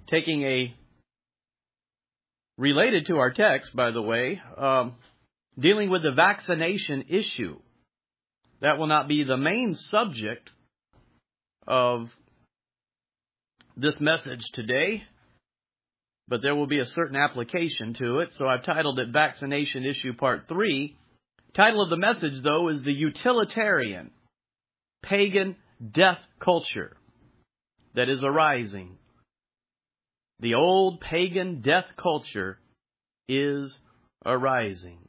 taking a, related to our text, by the way, dealing with the vaccination issue. That will not be the main subject of this message today, but there will be a certain application to it. So I've titled it Vaccination Issue Part 3. Title of the message, though, is The Utilitarian Pagan Death Culture That is Arising. The old pagan death culture is arising.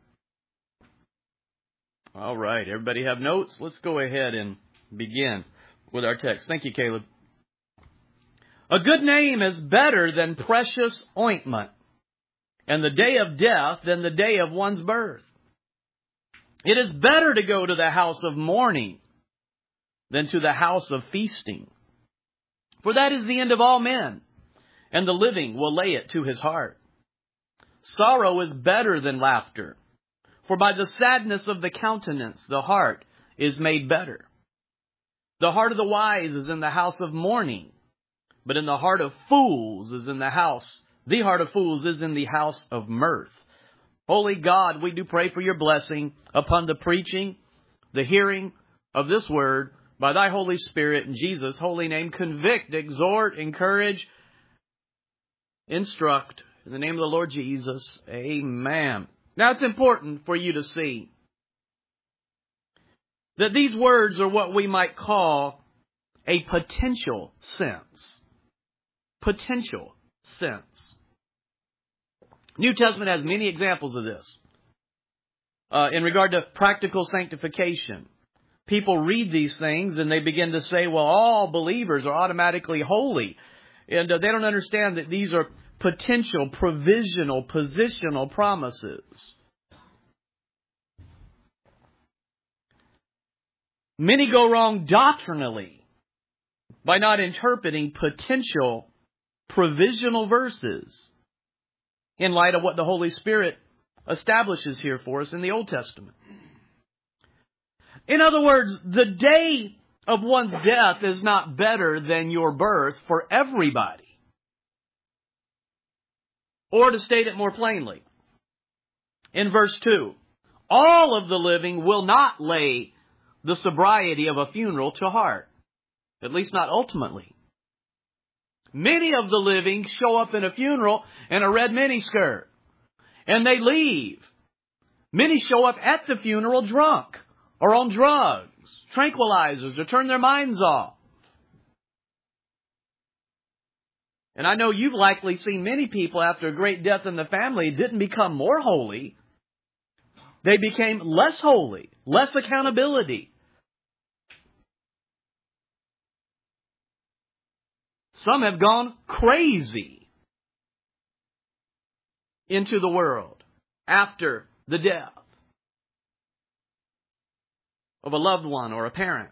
All right, everybody have notes? Let's go ahead and begin with our text. Thank you, Caleb. A good name is better than precious ointment, and the day of death than the day of one's birth. It is better to go to the house of mourning than to the house of feasting. For that is the end of all men, and the living will lay it to his heart. Sorrow is better than laughter, for by the sadness of the countenance the heart is made better. The heart of the wise is in the house of mourning, but in the heart of fools is in the heart of fools is in the house of mirth. Holy God, we do pray for your blessing upon the preaching, the hearing of this word by thy Holy Spirit in Jesus' holy name. Convict, exhort, encourage, instruct. In the name of the Lord Jesus, amen. Now it's important for you to see that these words are what we might call a potential sense. Potential sense. New Testament has many examples of this. In regard to practical sanctification, people read these things and they begin to say, well, all believers are automatically holy. And they don't understand that these are potential, provisional, positional promises. Many go wrong doctrinally by not interpreting potential, provisional verses in light of what the Holy Spirit establishes here for us in the Old Testament. In other words, the day of one's death is not better than your birth for everybody. Or to state it more plainly, in verse 2, all of the living will not lay the sobriety of a funeral to heart, at least not ultimately. Many of the living show up in a funeral in a red miniskirt, and they leave. Many show up at the funeral drunk, or on drugs, tranquilizers, to turn their minds off. And I know you've likely seen many people after a great death in the family didn't become more holy. They became less holy, less accountability. Some have gone crazy into the world after the death of a loved one or a parent.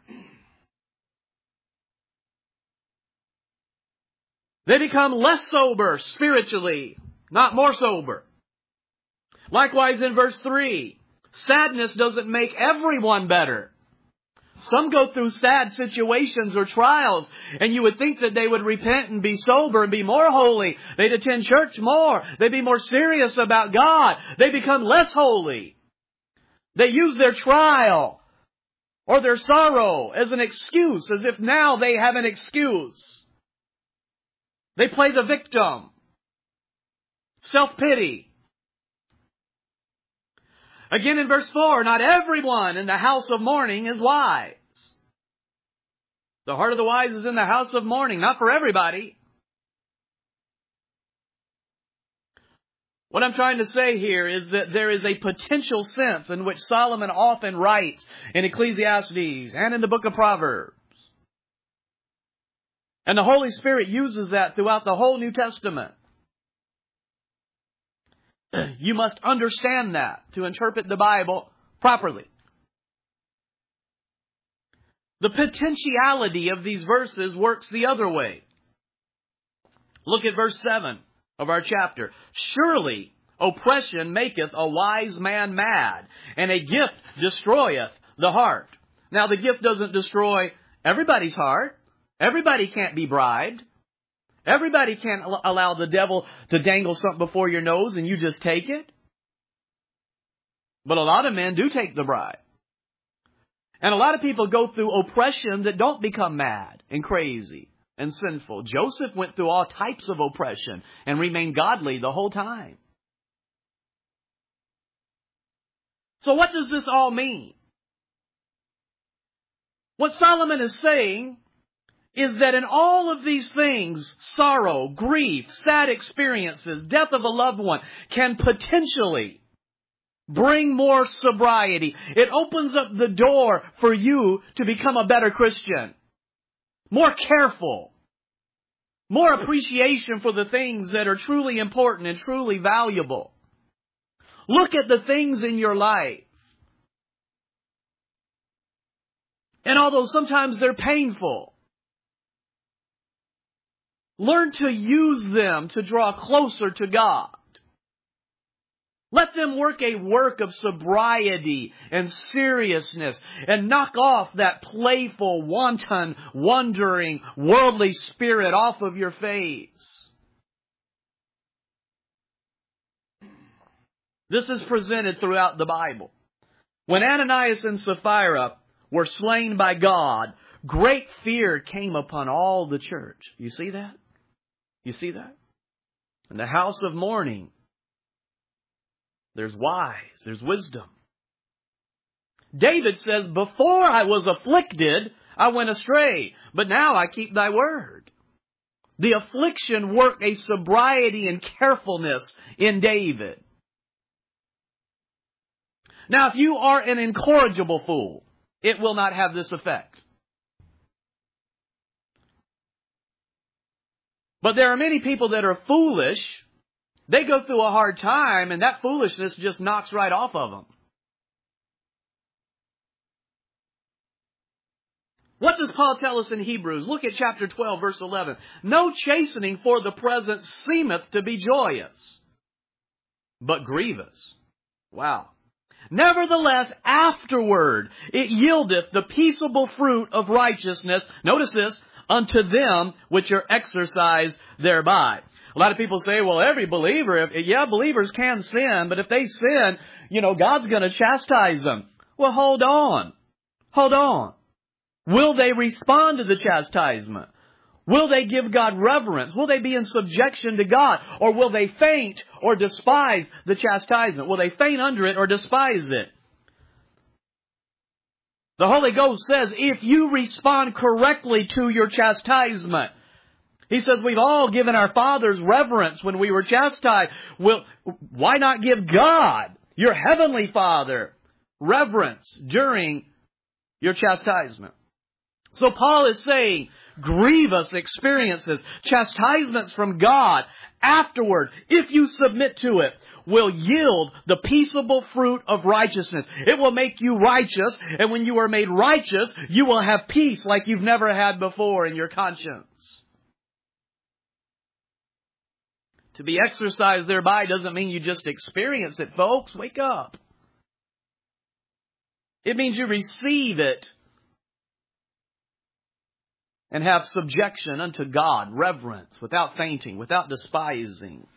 They become less sober spiritually, not more sober. Likewise in verse 3, sadness doesn't make everyone better. Some go through sad situations or trials, and you would think that they would repent and be sober and be more holy. They'd attend church more. They'd be more serious about God. They become less holy. They use their trial or their sorrow as an excuse, as if now they have an excuse. They play the victim. Self-pity. Again in verse 4, not everyone in the house of mourning is wise. The heart of the wise is in the house of mourning, not for everybody. What I'm trying to say here is that there is a potential sense in which Solomon often writes in Ecclesiastes and in the book of Proverbs. And the Holy Spirit uses that throughout the whole New Testament. You must understand that to interpret the Bible properly. The potentiality of these verses works the other way. Look at verse 7 of our chapter. Surely oppression maketh a wise man mad, and a gift destroyeth the heart. Now the gift doesn't destroy everybody's heart. Everybody can't be bribed. Everybody can't allow the devil to dangle something before your nose and you just take it. But a lot of men do take the bribe. And a lot of people go through oppression that don't become mad and crazy and sinful. Joseph went through all types of oppression and remained godly the whole time. So what does this all mean? What Solomon is saying is that in all of these things, sorrow, grief, sad experiences, death of a loved one, can potentially bring more sobriety. It opens up the door for you to become a better Christian. More careful. More appreciation for the things that are truly important and truly valuable. Look at the things in your life. And although sometimes they're painful, learn to use them to draw closer to God. Let them work a work of sobriety and seriousness and knock off that playful, wanton, wandering, worldly spirit off of your face. This is presented throughout the Bible. When Ananias and Sapphira were slain by God, great fear came upon all the church. You see that? You see that? In the house of mourning, there's wise, there's wisdom. David says, before I was afflicted, I went astray, but now I keep thy word. The affliction worked a sobriety and carefulness in David. Now, if you are an incorrigible fool, it will not have this effect. But there are many people that are foolish. They go through a hard time, and that foolishness just knocks right off of them. What does Paul tell us in Hebrews? Look at chapter 12, verse 11. No chastening for the present seemeth to be joyous, but grievous. Wow. Nevertheless, afterward it yieldeth the peaceable fruit of righteousness. Notice this, unto them which are exercised thereby. A lot of people say, well, every believer, believers can sin, but if they sin, God's going to chastise them. Well, hold on. Hold on. Will they respond to the chastisement? Will they give God reverence? Will they be in subjection to God? Or will they faint or despise the chastisement? Will they faint under it or despise it? The Holy Ghost says, if you respond correctly to your chastisement, He says we've all given our fathers reverence when we were chastised. Well, why not give God, your heavenly Father, reverence during your chastisement? So Paul is saying, grievous experiences, chastisements from God, afterward, if you submit to it, will yield the peaceable fruit of righteousness. It will make you righteous, and when you are made righteous, you will have peace like you've never had before in your conscience. To be exercised thereby doesn't mean you just experience it, folks. Wake up. It means you receive it and have subjection unto God, reverence, without fainting, without despising.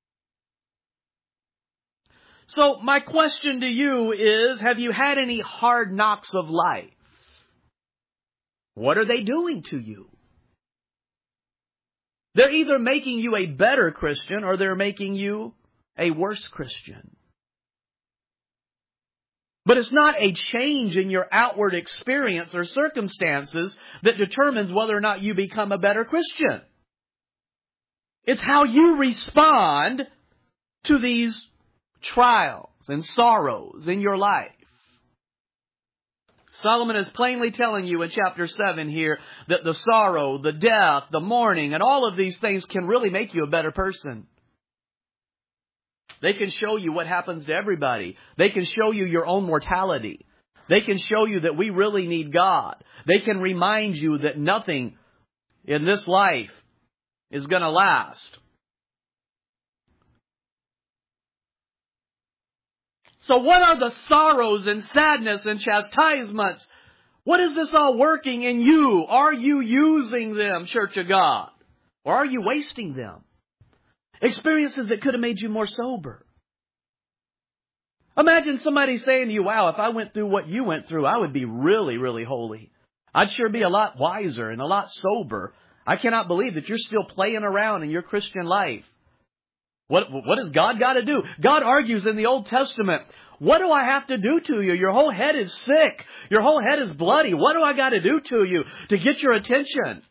So my question to you is, have you had any hard knocks of life? What are they doing to you? They're either making you a better Christian or they're making you a worse Christian. But it's not a change in your outward experience or circumstances that determines whether or not you become a better Christian. It's how you respond to these trials and sorrows in your life. Solomon is plainly telling you in chapter 7 here that the sorrow, the death, the mourning, and all of these things can really make you a better person. They can show you what happens to everybody. They can show you your own mortality. They can show you that we really need God. They can remind you that nothing in this life is going to last. So what are the sorrows and sadness and chastisements? What is this all working in you? Are you using them, Church of God? Or are you wasting them? Experiences that could have made you more sober. Imagine somebody saying to you, wow, if I went through what you went through, I would be really, really holy. I'd sure be a lot wiser and a lot sober. I cannot believe that you're still playing around in your Christian life. What has God got to do? God argues in the Old Testament, what do I have to do to you? Your whole head is sick. Your whole head is bloody. What do I got to do to you to get your attention?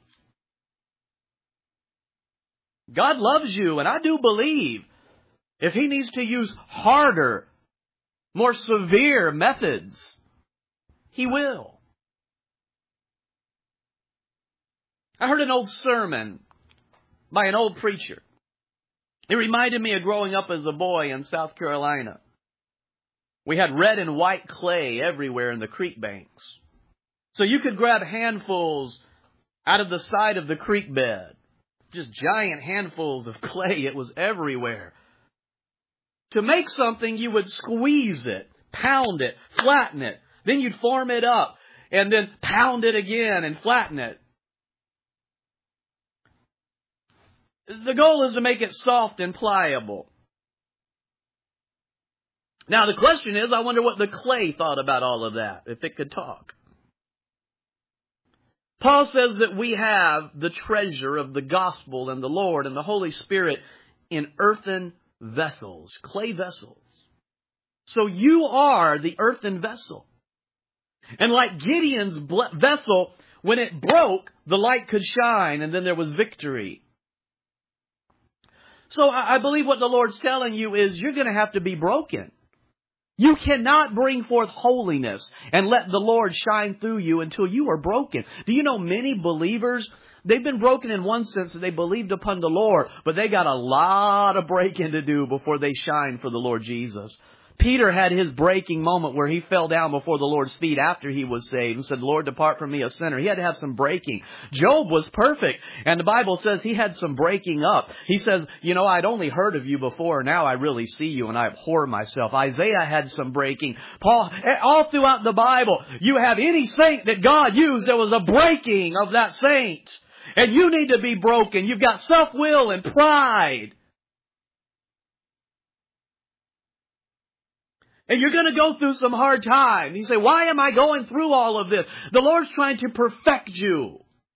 God loves you, and I do believe if He needs to use harder, more severe methods, He will. I heard an old sermon by an old preacher. It reminded me of growing up as a boy in South Carolina. We had red and white clay everywhere in the creek banks. So you could grab handfuls out of the side of the creek bed. Just giant handfuls of clay. It was everywhere. To make something, you would squeeze it, pound it, flatten it. Then you'd form it up and then pound it again and flatten it. The goal is to make it soft and pliable. Now the question is, I wonder what the clay thought about all of that, if it could talk. Paul says that we have the treasure of the gospel and the Lord and the Holy Spirit in earthen vessels, clay vessels. So you are the earthen vessel. And like Gideon's vessel, when it broke, the light could shine and then there was victory. So I believe what the Lord's telling you is you're going to have to be broken. You cannot bring forth holiness and let the Lord shine through you until you are broken. Do you know many believers, they've been broken in one sense that they believed upon the Lord, but they got a lot of breaking to do before they shine for the Lord Jesus. Peter had his breaking moment where he fell down before the Lord's feet after he was saved and said, Lord, depart from me, a sinner. He had to have some breaking. Job was perfect. And the Bible says he had some breaking up. He says, I'd only heard of you before. Now I really see you and I abhor myself. Isaiah had some breaking. Paul, all throughout the Bible, you have any saint that God used, there was a breaking of that saint. And you need to be broken. You've got self-will and pride. And you're going to go through some hard times. You say, why am I going through all of this? The Lord's trying to perfect you.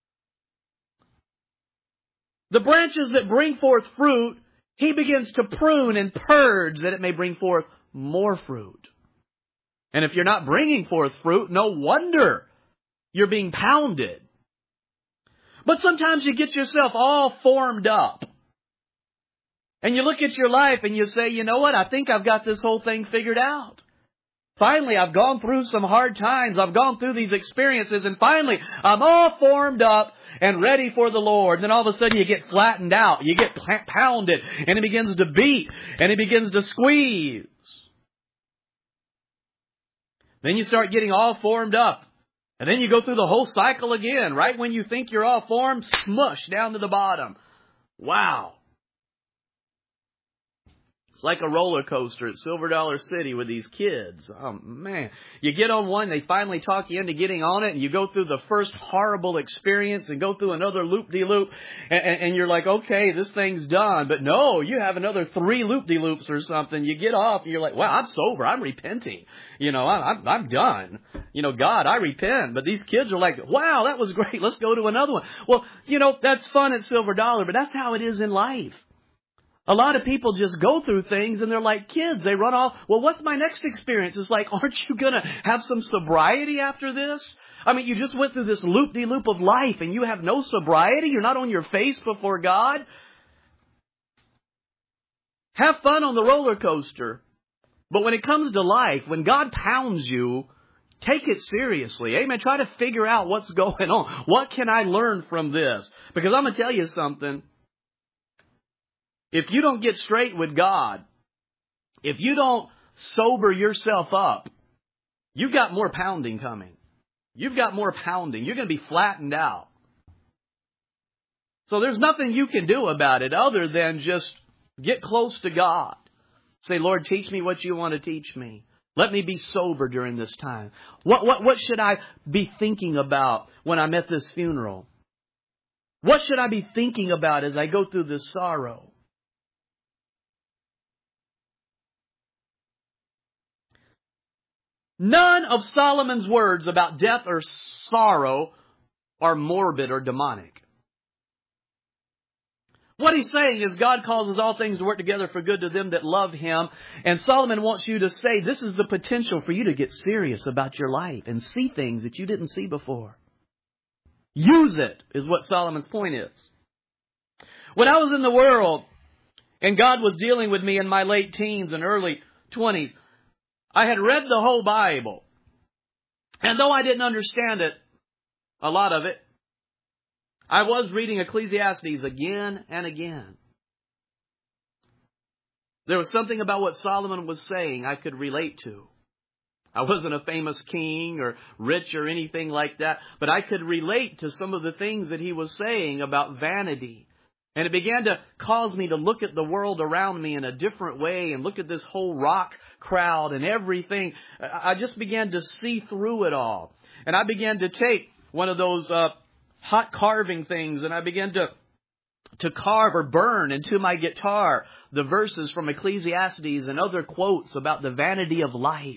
The branches that bring forth fruit, He begins to prune and purge that it may bring forth more fruit. And if you're not bringing forth fruit, no wonder you're being pounded. But sometimes you get yourself all formed up. And you look at your life and you say, you know what? I think I've got this whole thing figured out. Finally, I've gone through some hard times. I've gone through these experiences. And finally, I'm all formed up and ready for the Lord. And then all of a sudden you get flattened out. You get pounded. And it begins to beat. And it begins to squeeze. Then you start getting all formed up. And then you go through the whole cycle again. Right when you think you're all formed, smush down to the bottom. Wow. It's like a roller coaster at Silver Dollar City with these kids. Oh, man. You get on one, they finally talk you into getting on it, and you go through the first horrible experience and go through another loop-de-loop, and you're like, okay, this thing's done. But no, you have another 3 loop-de-loops or something. You get off, and you're like, wow, I'm sober. I'm repenting. I'm done. God, I repent. But these kids are like, wow, that was great. Let's go to another one. Well, that's fun at Silver Dollar, but that's how it is in life. A lot of people just go through things and they're like kids. They run off. Well, what's my next experience? It's like, aren't you going to have some sobriety after this? I mean, you just went through this loop-de-loop of life and you have no sobriety. You're not on your face before God. Have fun on the roller coaster. But when it comes to life, when God pounds you, take it seriously. Amen. Try to figure out what's going on. What can I learn from this? Because I'm going to tell you something. If you don't get straight with God, if you don't sober yourself up, you've got more pounding coming. You've got more pounding. You're going to be flattened out. So there's nothing you can do about it other than just get close to God. Say, Lord, teach me what you want to teach me. Let me be sober during this time. What should I be thinking about when I'm at this funeral? What should I be thinking about as I go through this sorrow? None of Solomon's words about death or sorrow are morbid or demonic. What he's saying is God causes all things to work together for good to them that love Him. And Solomon wants you to say this is the potential for you to get serious about your life and see things that you didn't see before. Use it is what Solomon's point is. When I was in the world and God was dealing with me in my late teens and early 20s, I had read the whole Bible. And though I didn't understand it, a lot of it, I was reading Ecclesiastes again and again. There was something about what Solomon was saying I could relate to. I wasn't a famous king or rich or anything like that, but I could relate to some of the things that he was saying about vanity. And it began to cause me to look at the world around me in a different way and look at this whole rock crowd and everything. I just began to see through it all. And I began to take one of those hot carving things and I began to carve or burn into my guitar the verses from Ecclesiastes and other quotes about the vanity of life.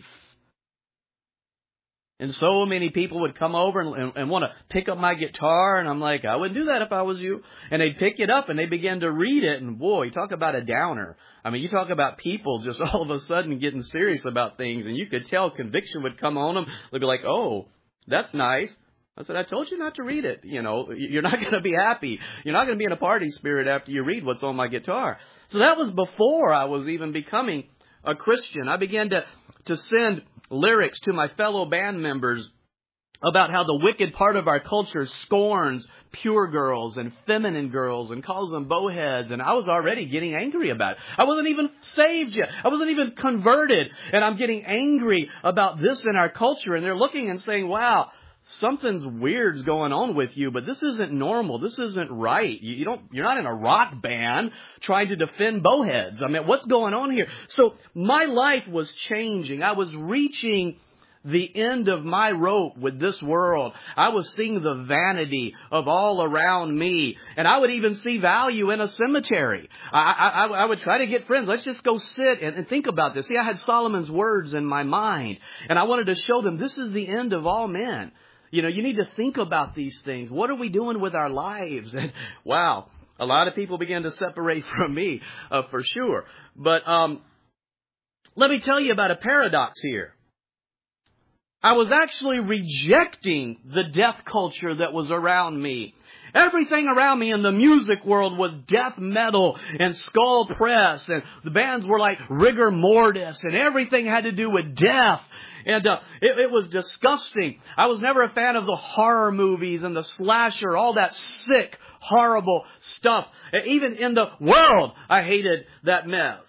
And so many people would come over and want to pick up my guitar. And I'm like, I wouldn't do that if I was you. And they'd pick it up and they begin to read it. And boy, you talk about a downer. I mean, you talk about people just all of a sudden getting serious about things. And you could tell conviction would come on them. They'd be like, oh, that's nice. I said, I told you not to read it. You know, you're not going to be happy. You're not going to be in a party spirit after you read what's on my guitar. So that was before I was even becoming a Christian. I began to send lyrics to my fellow band members about how the wicked part of our culture scorns pure girls and feminine girls and calls them bowheads. And I was already getting angry about it. I wasn't even saved yet. I wasn't even converted. And I'm getting angry about this in our culture. And they're looking and saying, wow, something's weird's going on with you, but this isn't normal. This isn't right. You're not in a rock band trying to defend bowheads. I mean, what's going on here? So my life was changing. I was reaching the end of my rope with this world. I was seeing the vanity of all around me. And I would even see value in a cemetery. I would try to get friends. Let's just go sit and think about this. See, I had Solomon's words in my mind. And I wanted to show them this is the end of all men. You know, you need to think about these things. What are we doing with our lives? And wow, a lot of people began to separate from me, for sure. But let me tell you about a paradox here. I was actually rejecting the death culture that was around me. Everything around me in the music world was death metal and skull press. And the bands were like rigor mortis. And everything had to do with death. And it was disgusting. I was never a fan of the horror movies and the slasher, all that sick, horrible stuff. Even in the world, I hated that mess.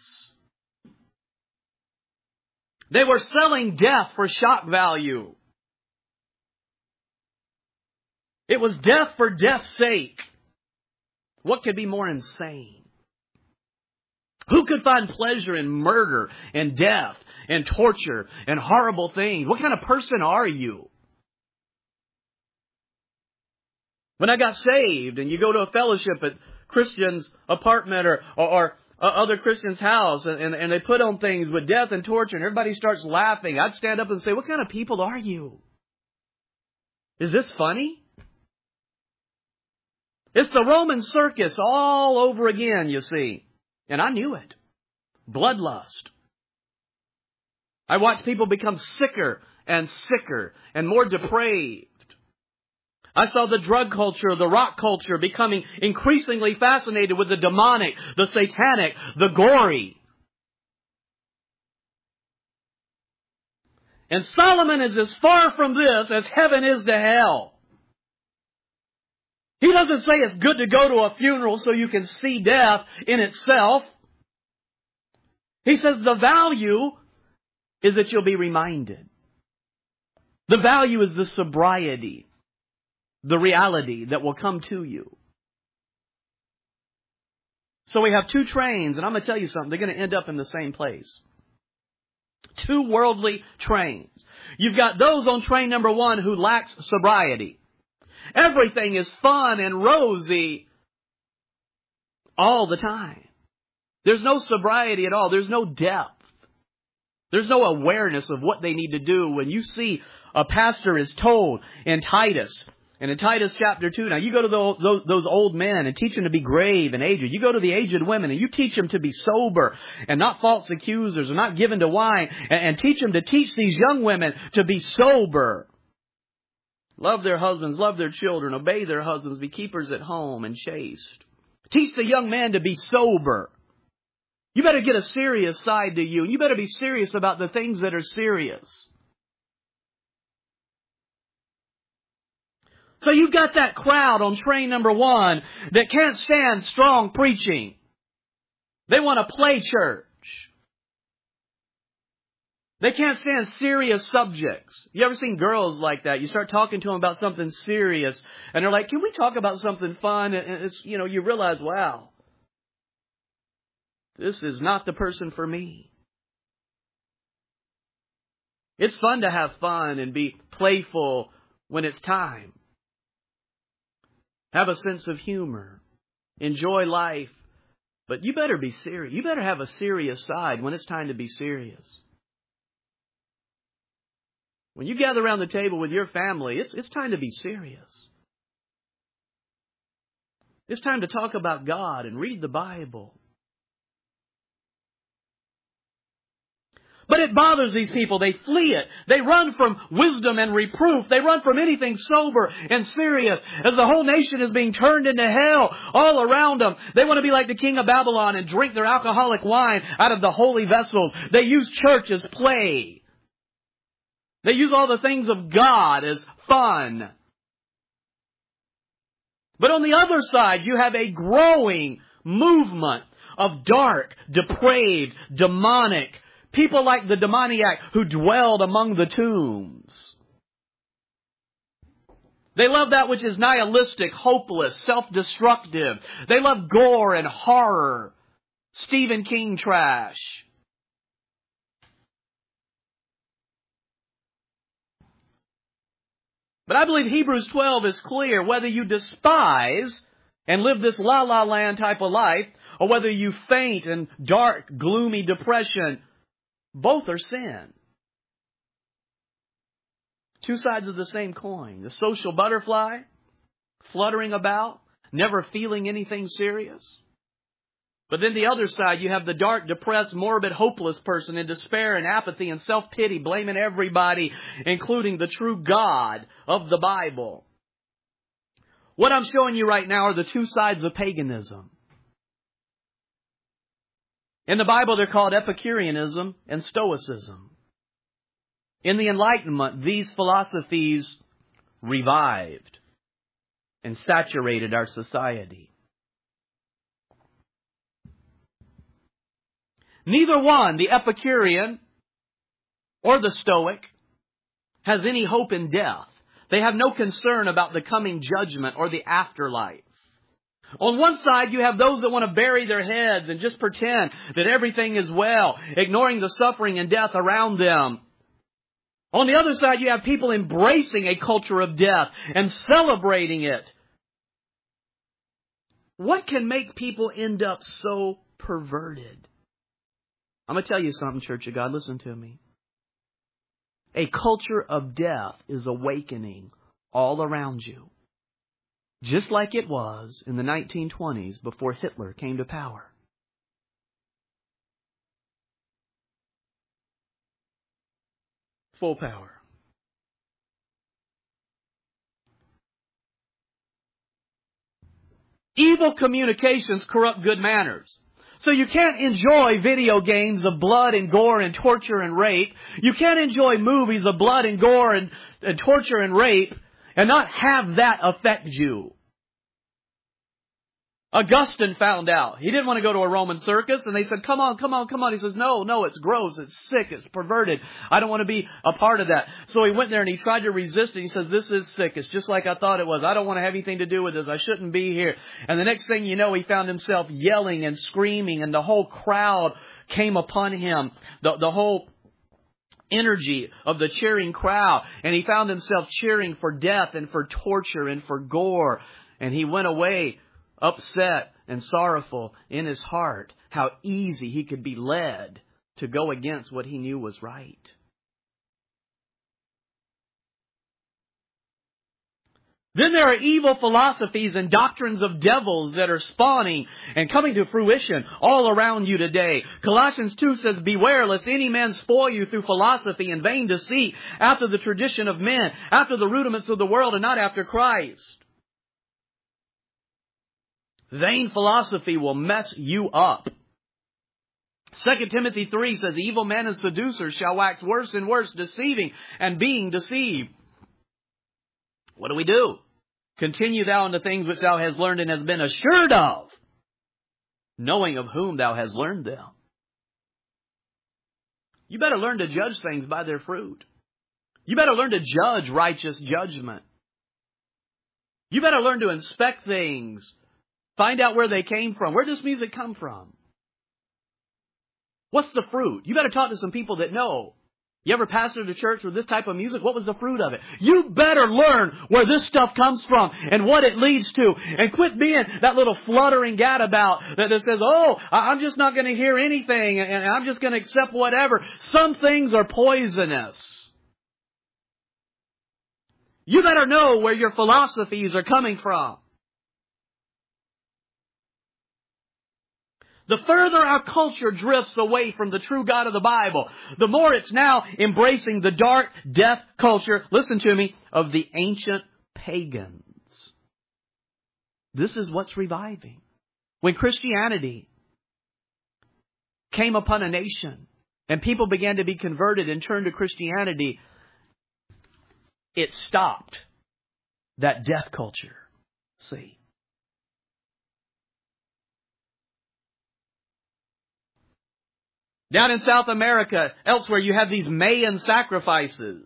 They were selling death for shock value. It was death for death's sake. What could be more insane? Who could find pleasure in murder and death and torture and horrible things? What kind of person are you? When I got saved and you go to a fellowship at Christian's apartment or other Christian's house and they put on things with death and torture and everybody starts laughing, I'd stand up and say, what kind of people are you? Is this funny? It's the Roman circus all over again, you see. And I knew it. Bloodlust. I watched people become sicker and more depraved. I saw the drug culture, the rock culture becoming increasingly fascinated with the demonic, the satanic, the gory. And Solomon is as far from this as heaven is to hell. He doesn't say it's good to go to a funeral so you can see death in itself. He says the value is that you'll be reminded. The value is the sobriety, the reality that will come to you. So we have two trains, and I'm going to tell you something. They're going to end up in the same place. Two worldly trains. You've got those on train number one who lacks sobriety. Everything is fun and rosy all the time. There's no sobriety at all. There's no depth. There's no awareness of what they need to do. When you see a pastor is told in Titus, and in Titus chapter 2, now you go to those old men and teach them to be grave and aged. You go to the aged women and you teach them to be sober and not false accusers and not given to wine. And teach them to teach these young women to be sober. Love their husbands, love their children, obey their husbands, be keepers at home and chaste. Teach the young man to be sober. You better get a serious side to you. You better be serious about the things that are serious. So you've got that crowd on train number 1 that can't stand strong preaching. They want to play church. They can't stand serious subjects. You ever seen girls like that? You start talking to them about something serious, and they're like, can we talk about something fun? And it's, you realize, wow, this is not the person for me. It's fun to have fun and be playful when it's time. Have a sense of humor. Enjoy life. But you better be serious. You better have a serious side when it's time to be serious. When you gather around the table with your family, it's time to be serious. It's time to talk about God and read the Bible. But it bothers these people. They flee it. They run from wisdom and reproof. They run from anything sober and serious. As the whole nation is being turned into hell all around them. They want to be like the king of Babylon and drink their alcoholic wine out of the holy vessels. They use church as play. They use all the things of God as fun. But on the other side, you have a growing movement of dark, depraved, demonic people like the demoniac who dwelled among the tombs. They love that which is nihilistic, hopeless, self-destructive. They love gore and horror. Stephen King trash. But I believe Hebrews 12 is clear. Whether you despise and live this la-la land type of life, or whether you faint in dark, gloomy depression, both are sin. Two sides of the same coin. The social butterfly, fluttering about, never feeling anything serious. But then the other side, you have the dark, depressed, morbid, hopeless person in despair and apathy and self-pity, blaming everybody, including the true God of the Bible. What I'm showing you right now are the two sides of paganism. In the Bible, they're called Epicureanism and Stoicism. In the Enlightenment, these philosophies revived and saturated our society. Neither one, the Epicurean or the Stoic, has any hope in death. They have no concern about the coming judgment or the afterlife. On one side, you have those that want to bury their heads and just pretend that everything is well, ignoring the suffering and death around them. On the other side, you have people embracing a culture of death and celebrating it. What can make people end up so perverted? I'm going to tell you something, Church of God. Listen to me. A culture of death is awakening all around you. Just like it was in the 1920s before Hitler came to power. Full power. Evil communications corrupt good manners. So you can't enjoy video games of blood and gore and torture and rape. You can't enjoy movies of blood and gore and torture and rape and not have that affect you. Augustine found out. He didn't want to go to a Roman circus, and they said, come on. He says, no, it's gross, it's sick, it's perverted. I don't want to be a part of that. So he went there and he tried to resist it. He says, this is sick. It's just like I thought it was. I don't want to have anything to do with this. I shouldn't be here. And the next thing you know, he found himself yelling and screaming, and the whole crowd came upon him. The whole energy of the cheering crowd. And he found himself cheering for death and for torture and for gore. And he went away upset and sorrowful in his heart. How easy he could be led to go against what he knew was right. Then there are evil philosophies and doctrines of devils that are spawning and coming to fruition all around you today. Colossians 2 says, beware lest any man spoil you through philosophy and vain deceit, after the tradition of men, after the rudiments of the world, and not after Christ. Vain philosophy will mess you up. 2 Timothy 3 says, evil men and seducers shall wax worse and worse, deceiving and being deceived. What do? Continue thou in the things which thou hast learned and hast been assured of, knowing of whom thou hast learned them. You better learn to judge things by their fruit. You better learn to judge righteous judgment. You better learn to inspect things. Find out where they came from. Where does music come from? What's the fruit? You better talk to some people that know. You ever pastored a church with this type of music? What was the fruit of it? You better learn where this stuff comes from and what it leads to. And quit being that little fluttering gadabout that says, oh, I'm just not going to hear anything and I'm just going to accept whatever. Some things are poisonous. You better know where your philosophies are coming from. The further our culture drifts away from the true God of the Bible, the more it's now embracing the dark, death culture, listen to me, of the ancient pagans. This is what's reviving. When Christianity came upon a nation and people began to be converted and turned to Christianity, it stopped that death culture. See? Down in South America, elsewhere, you have these Mayan sacrifices.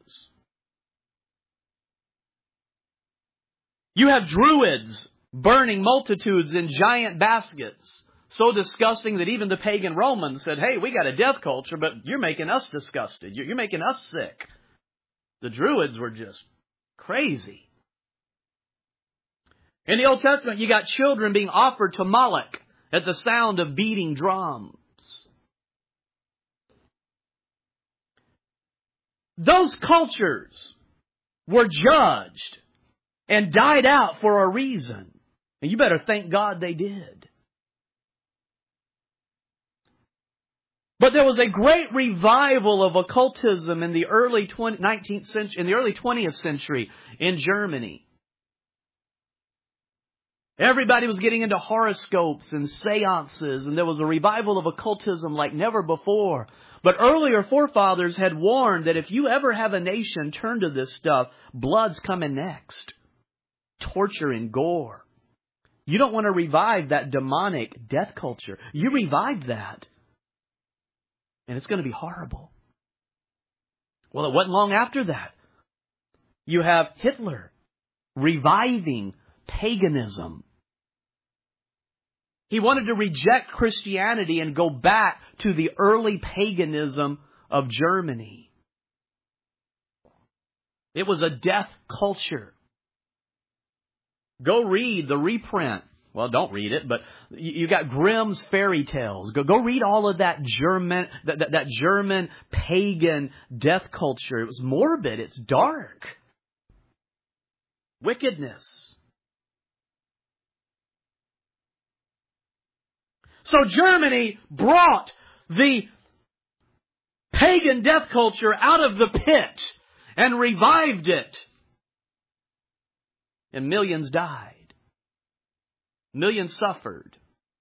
You have Druids burning multitudes in giant baskets. So disgusting that even the pagan Romans said, hey, we got a death culture, but you're making us disgusted. You're making us sick. The Druids were just crazy. In the Old Testament, you got children being offered to Moloch at the sound of beating drums. Those cultures were judged and died out for a reason. And you better thank God they did. But there was a great revival of occultism in the early 19th century, in the early 20th century in Germany. Everybody was getting into horoscopes and seances, and there was a revival of occultism like never before. But earlier forefathers had warned that if you ever have a nation turn to this stuff, blood's coming next. Torture and gore. You don't want to revive that demonic death culture. You revived that. And it's going to be horrible. Well, it wasn't long after that. You have Hitler reviving paganism. He wanted to reject Christianity and go back to the early paganism of Germany. It was a death culture. Go read the reprint. Well, don't read it, but you got Grimm's fairy tales. Go read all of that German pagan death culture. It was morbid. It's dark. Wickedness. So Germany brought the pagan death culture out of the pit and revived it. And millions died. Millions suffered.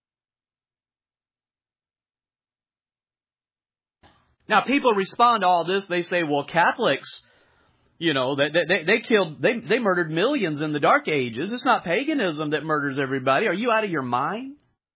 Now people respond to all this. They say, well, Catholics, you know, they murdered millions in the Dark Ages. It's not paganism that murders everybody. Are you out of your mind?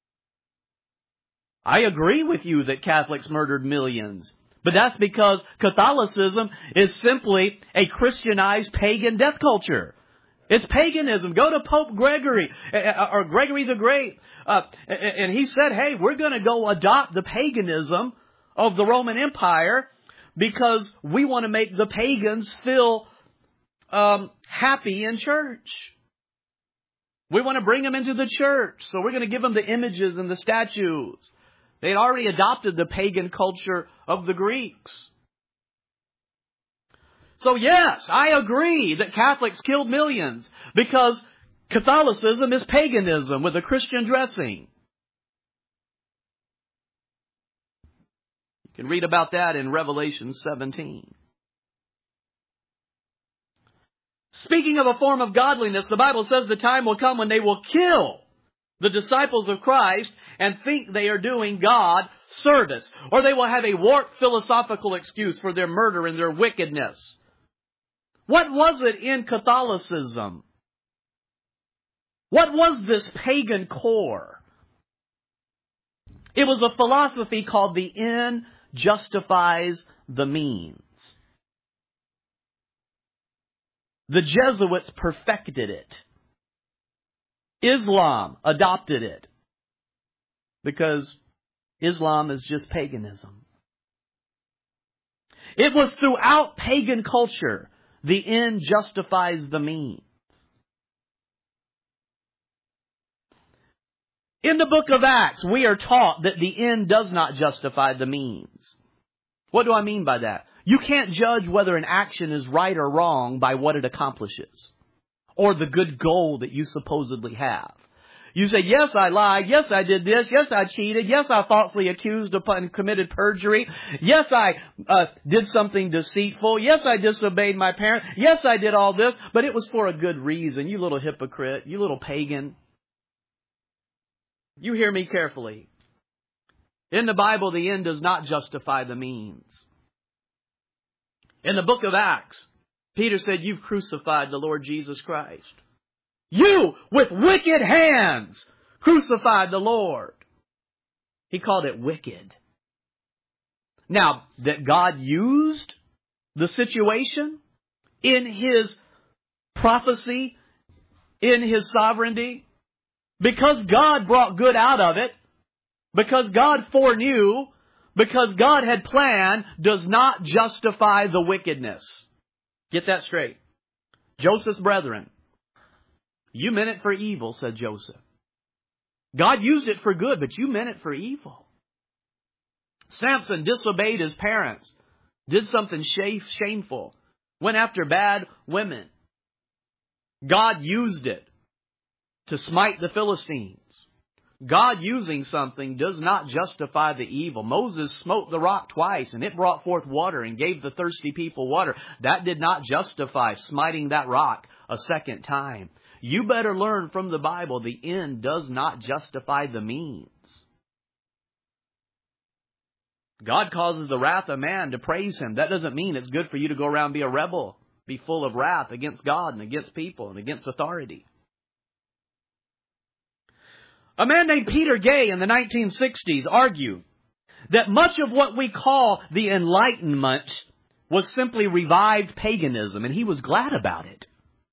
I agree with you that Catholics murdered millions. But that's because Catholicism is simply a Christianized pagan death culture. It's paganism. Go to Pope Gregory, or Gregory the Great. And he said, hey, we're going to go adopt the paganism of the Roman Empire. because we want to make the pagans feel happy in church. We want to bring them into the church, so we're going to give them the images and the statues. They'd already adopted the pagan culture of the Greeks. So yes, I agree that Catholics killed millions because Catholicism is paganism with a Christian dressing. You can read about that in Revelation 17. Speaking of a form of godliness, the Bible says the time will come when they will kill the disciples of Christ and think they are doing God service. Or they will have a warped philosophical excuse for their murder and their wickedness. What was it in Catholicism? What was this pagan core? It was a philosophy called the end justifies the means. The Jesuits perfected it. Islam adopted it because Islam is just paganism. It was throughout pagan culture, the end justifies the means. In the book of Acts, we are taught that the end does not justify the means. What do I mean by that? You can't judge whether an action is right or wrong by what it accomplishes or the good goal that you supposedly have. You say, yes, I lied. Yes, I did this. Yes, I cheated. Yes, I falsely accused and committed perjury. Yes, I did something deceitful. Yes, I disobeyed my parents. Yes, I did all this, but it was for a good reason. You little hypocrite. You little pagan. You hear me carefully. In the Bible, the end does not justify the means. In the book of Acts, Peter said, you've crucified the Lord Jesus Christ. You, with wicked hands, crucified the Lord. He called it wicked. Now, that God used the situation in His prophecy, in His sovereignty, because God brought good out of it, because God foreknew, because God had planned, does not justify the wickedness. Get that straight. Joseph's brethren, you meant it for evil, said Joseph. God used it for good, but you meant it for evil. Samson disobeyed his parents, did something shameful, went after bad women. God used it to smite the Philistines. God using something does not justify the evil. Moses smote the rock twice and it brought forth water and gave the thirsty people water. That did not justify smiting that rock a second time. You better learn from the Bible, the end does not justify the means. God causes the wrath of man to praise Him. That doesn't mean it's good for you to go around and be a rebel, be full of wrath against God and against people and against authority. A man named Peter Gay in the 1960s argued that much of what we call the Enlightenment was simply revived paganism, and he was glad about it.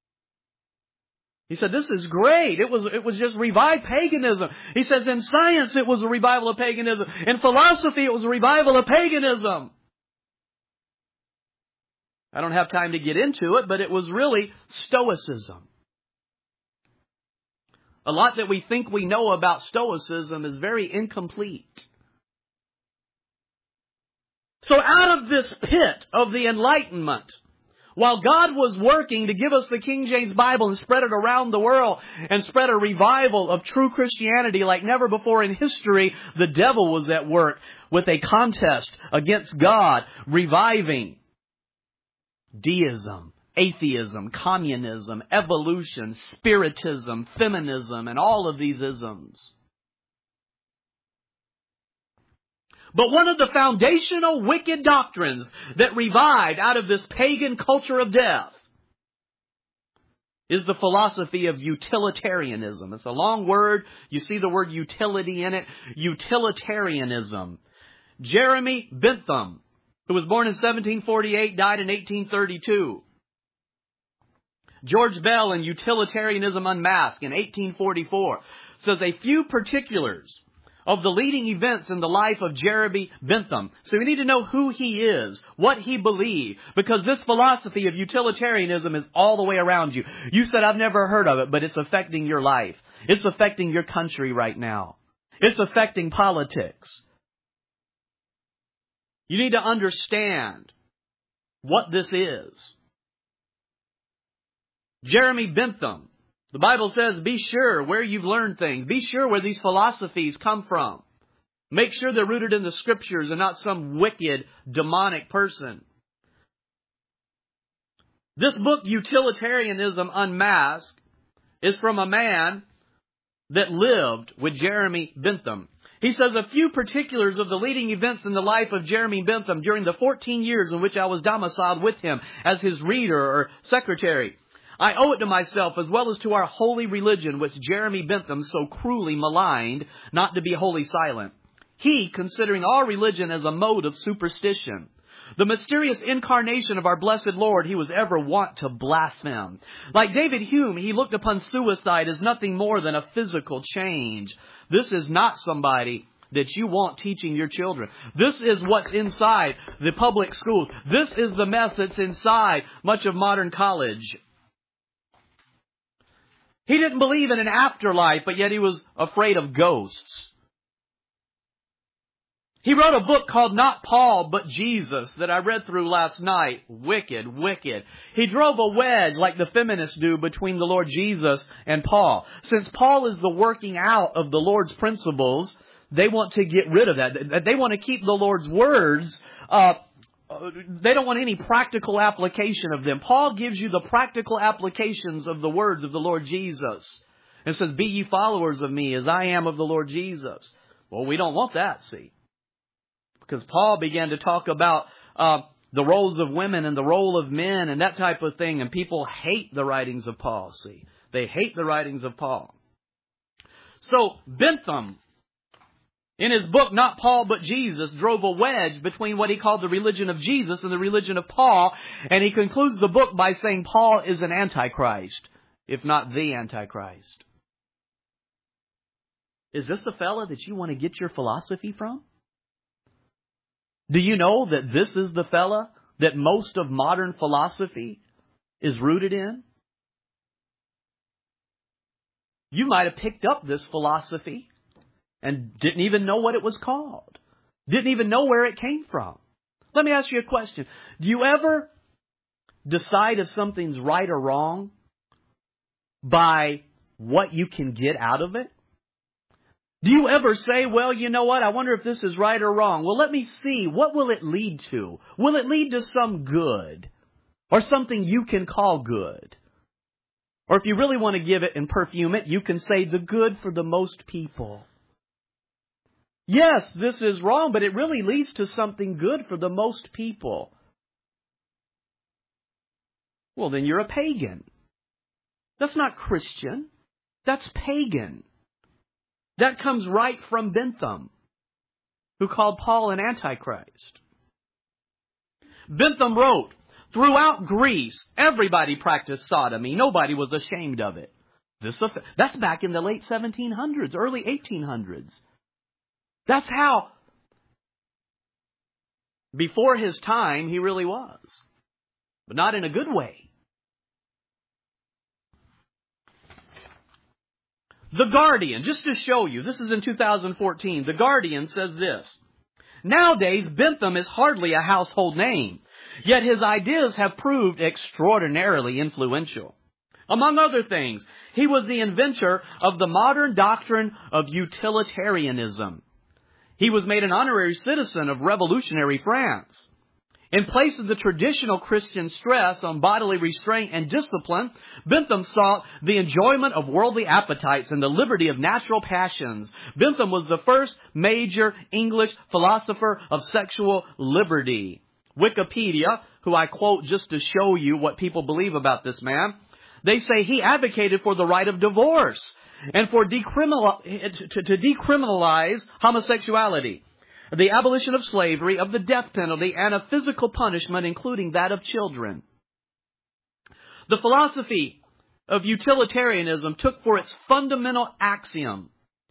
He said, this is great. It was just revived paganism. He says, in science it was a revival of paganism. In philosophy it was a revival of paganism. I don't have time to get into it, but it was really Stoicism. A lot that we think we know about Stoicism is very incomplete. So out of this pit of the Enlightenment, while God was working to give us the King James Bible and spread it around the world and spread a revival of true Christianity like never before in history, the devil was at work with a contest against God, reviving deism, atheism, communism, evolution, spiritism, feminism, and all of these isms. But one of the foundational wicked doctrines that revived out of this pagan culture of death is the philosophy of utilitarianism. It's a long word. You see the word utility in it. Utilitarianism. Jeremy Bentham, who was born in 1748, died in 1832. George Bell in Utilitarianism Unmasked in 1844 says a few particulars of the leading events in the life of Jeremy Bentham. So we need to know who he is, what he believed, because this philosophy of utilitarianism is all the way around you. You said, I've never heard of it, but it's affecting your life. It's affecting your country right now. It's affecting politics. You need to understand what this is. Jeremy Bentham. The Bible says, be sure where you've learned things. Be sure where these philosophies come from. Make sure they're rooted in the Scriptures and not some wicked, demonic person. This book, Utilitarianism Unmasked, is from a man that lived with Jeremy Bentham. He says, a few particulars of the leading events in the life of Jeremy Bentham during the 14 years in which I was domiciled with him as his reader or secretary. I owe it to myself as well as to our holy religion, which Jeremy Bentham so cruelly maligned, not to be wholly silent. He, considering all religion as a mode of superstition, the mysterious incarnation of our blessed Lord, he was ever wont to blaspheme. Like David Hume, he looked upon suicide as nothing more than a physical change. This is not somebody that you want teaching your children. This is what's inside the public schools. This is the mess that's inside much of modern college. He didn't believe in an afterlife, but yet he was afraid of ghosts. He wrote a book called Not Paul, but Jesus that I read through last night. Wicked, wicked. He drove a wedge like the feminists do between the Lord Jesus and Paul. Since Paul is the working out of the Lord's principles, they want to get rid of that. They want to keep the Lord's words. They don't want any practical application of them. Paul gives you the practical applications of the words of the Lord Jesus. And says, be ye followers of me as I am of the Lord Jesus. Well, we don't want that, see. Because Paul began to talk about the roles of women and the role of men and that type of thing. And people hate the writings of Paul, see. They hate the writings of Paul. So Bentham, in his book, Not Paul, but Jesus, drove a wedge between what he called the religion of Jesus and the religion of Paul. And he concludes the book by saying Paul is an antichrist, if not the antichrist. Is this the fella that you want to get your philosophy from? Do you know that this is the fella that most of modern philosophy is rooted in? You might have picked up this philosophy and didn't even know what it was called. Didn't even know where it came from. Let me ask you a question. Do you ever decide if something's right or wrong by what you can get out of it? Do you ever say, well, you know what? I wonder if this is right or wrong. Well, let me see. What will it lead to? Will it lead to some good? Or something you can call good? Or if you really want to give it and perfume it, you can say the good for the most people. Yes, this is wrong, but it really leads to something good for the most people. Well, then you're a pagan. That's not Christian. That's pagan. That comes right from Bentham, who called Paul an antichrist. Bentham wrote, throughout Greece, everybody practiced sodomy. Nobody was ashamed of it. That's back in the late 1700s, early 1800s. That's how, before his time, he really was. But not in a good way. The Guardian, just to show you, this is in 2014, The Guardian says this. Nowadays, Bentham is hardly a household name, yet his ideas have proved extraordinarily influential. Among other things, he was the inventor of the modern doctrine of utilitarianism. He was made an honorary citizen of revolutionary France. In place of the traditional Christian stress on bodily restraint and discipline, Bentham sought the enjoyment of worldly appetites and the liberty of natural passions. Bentham was the first major English philosopher of sexual liberty. Wikipedia, who I quote just to show you what people believe about this man, they say he advocated for the right of divorce and for to decriminalize homosexuality, the abolition of slavery, of the death penalty, and of physical punishment, including that of children. The philosophy of utilitarianism took for its fundamental axiom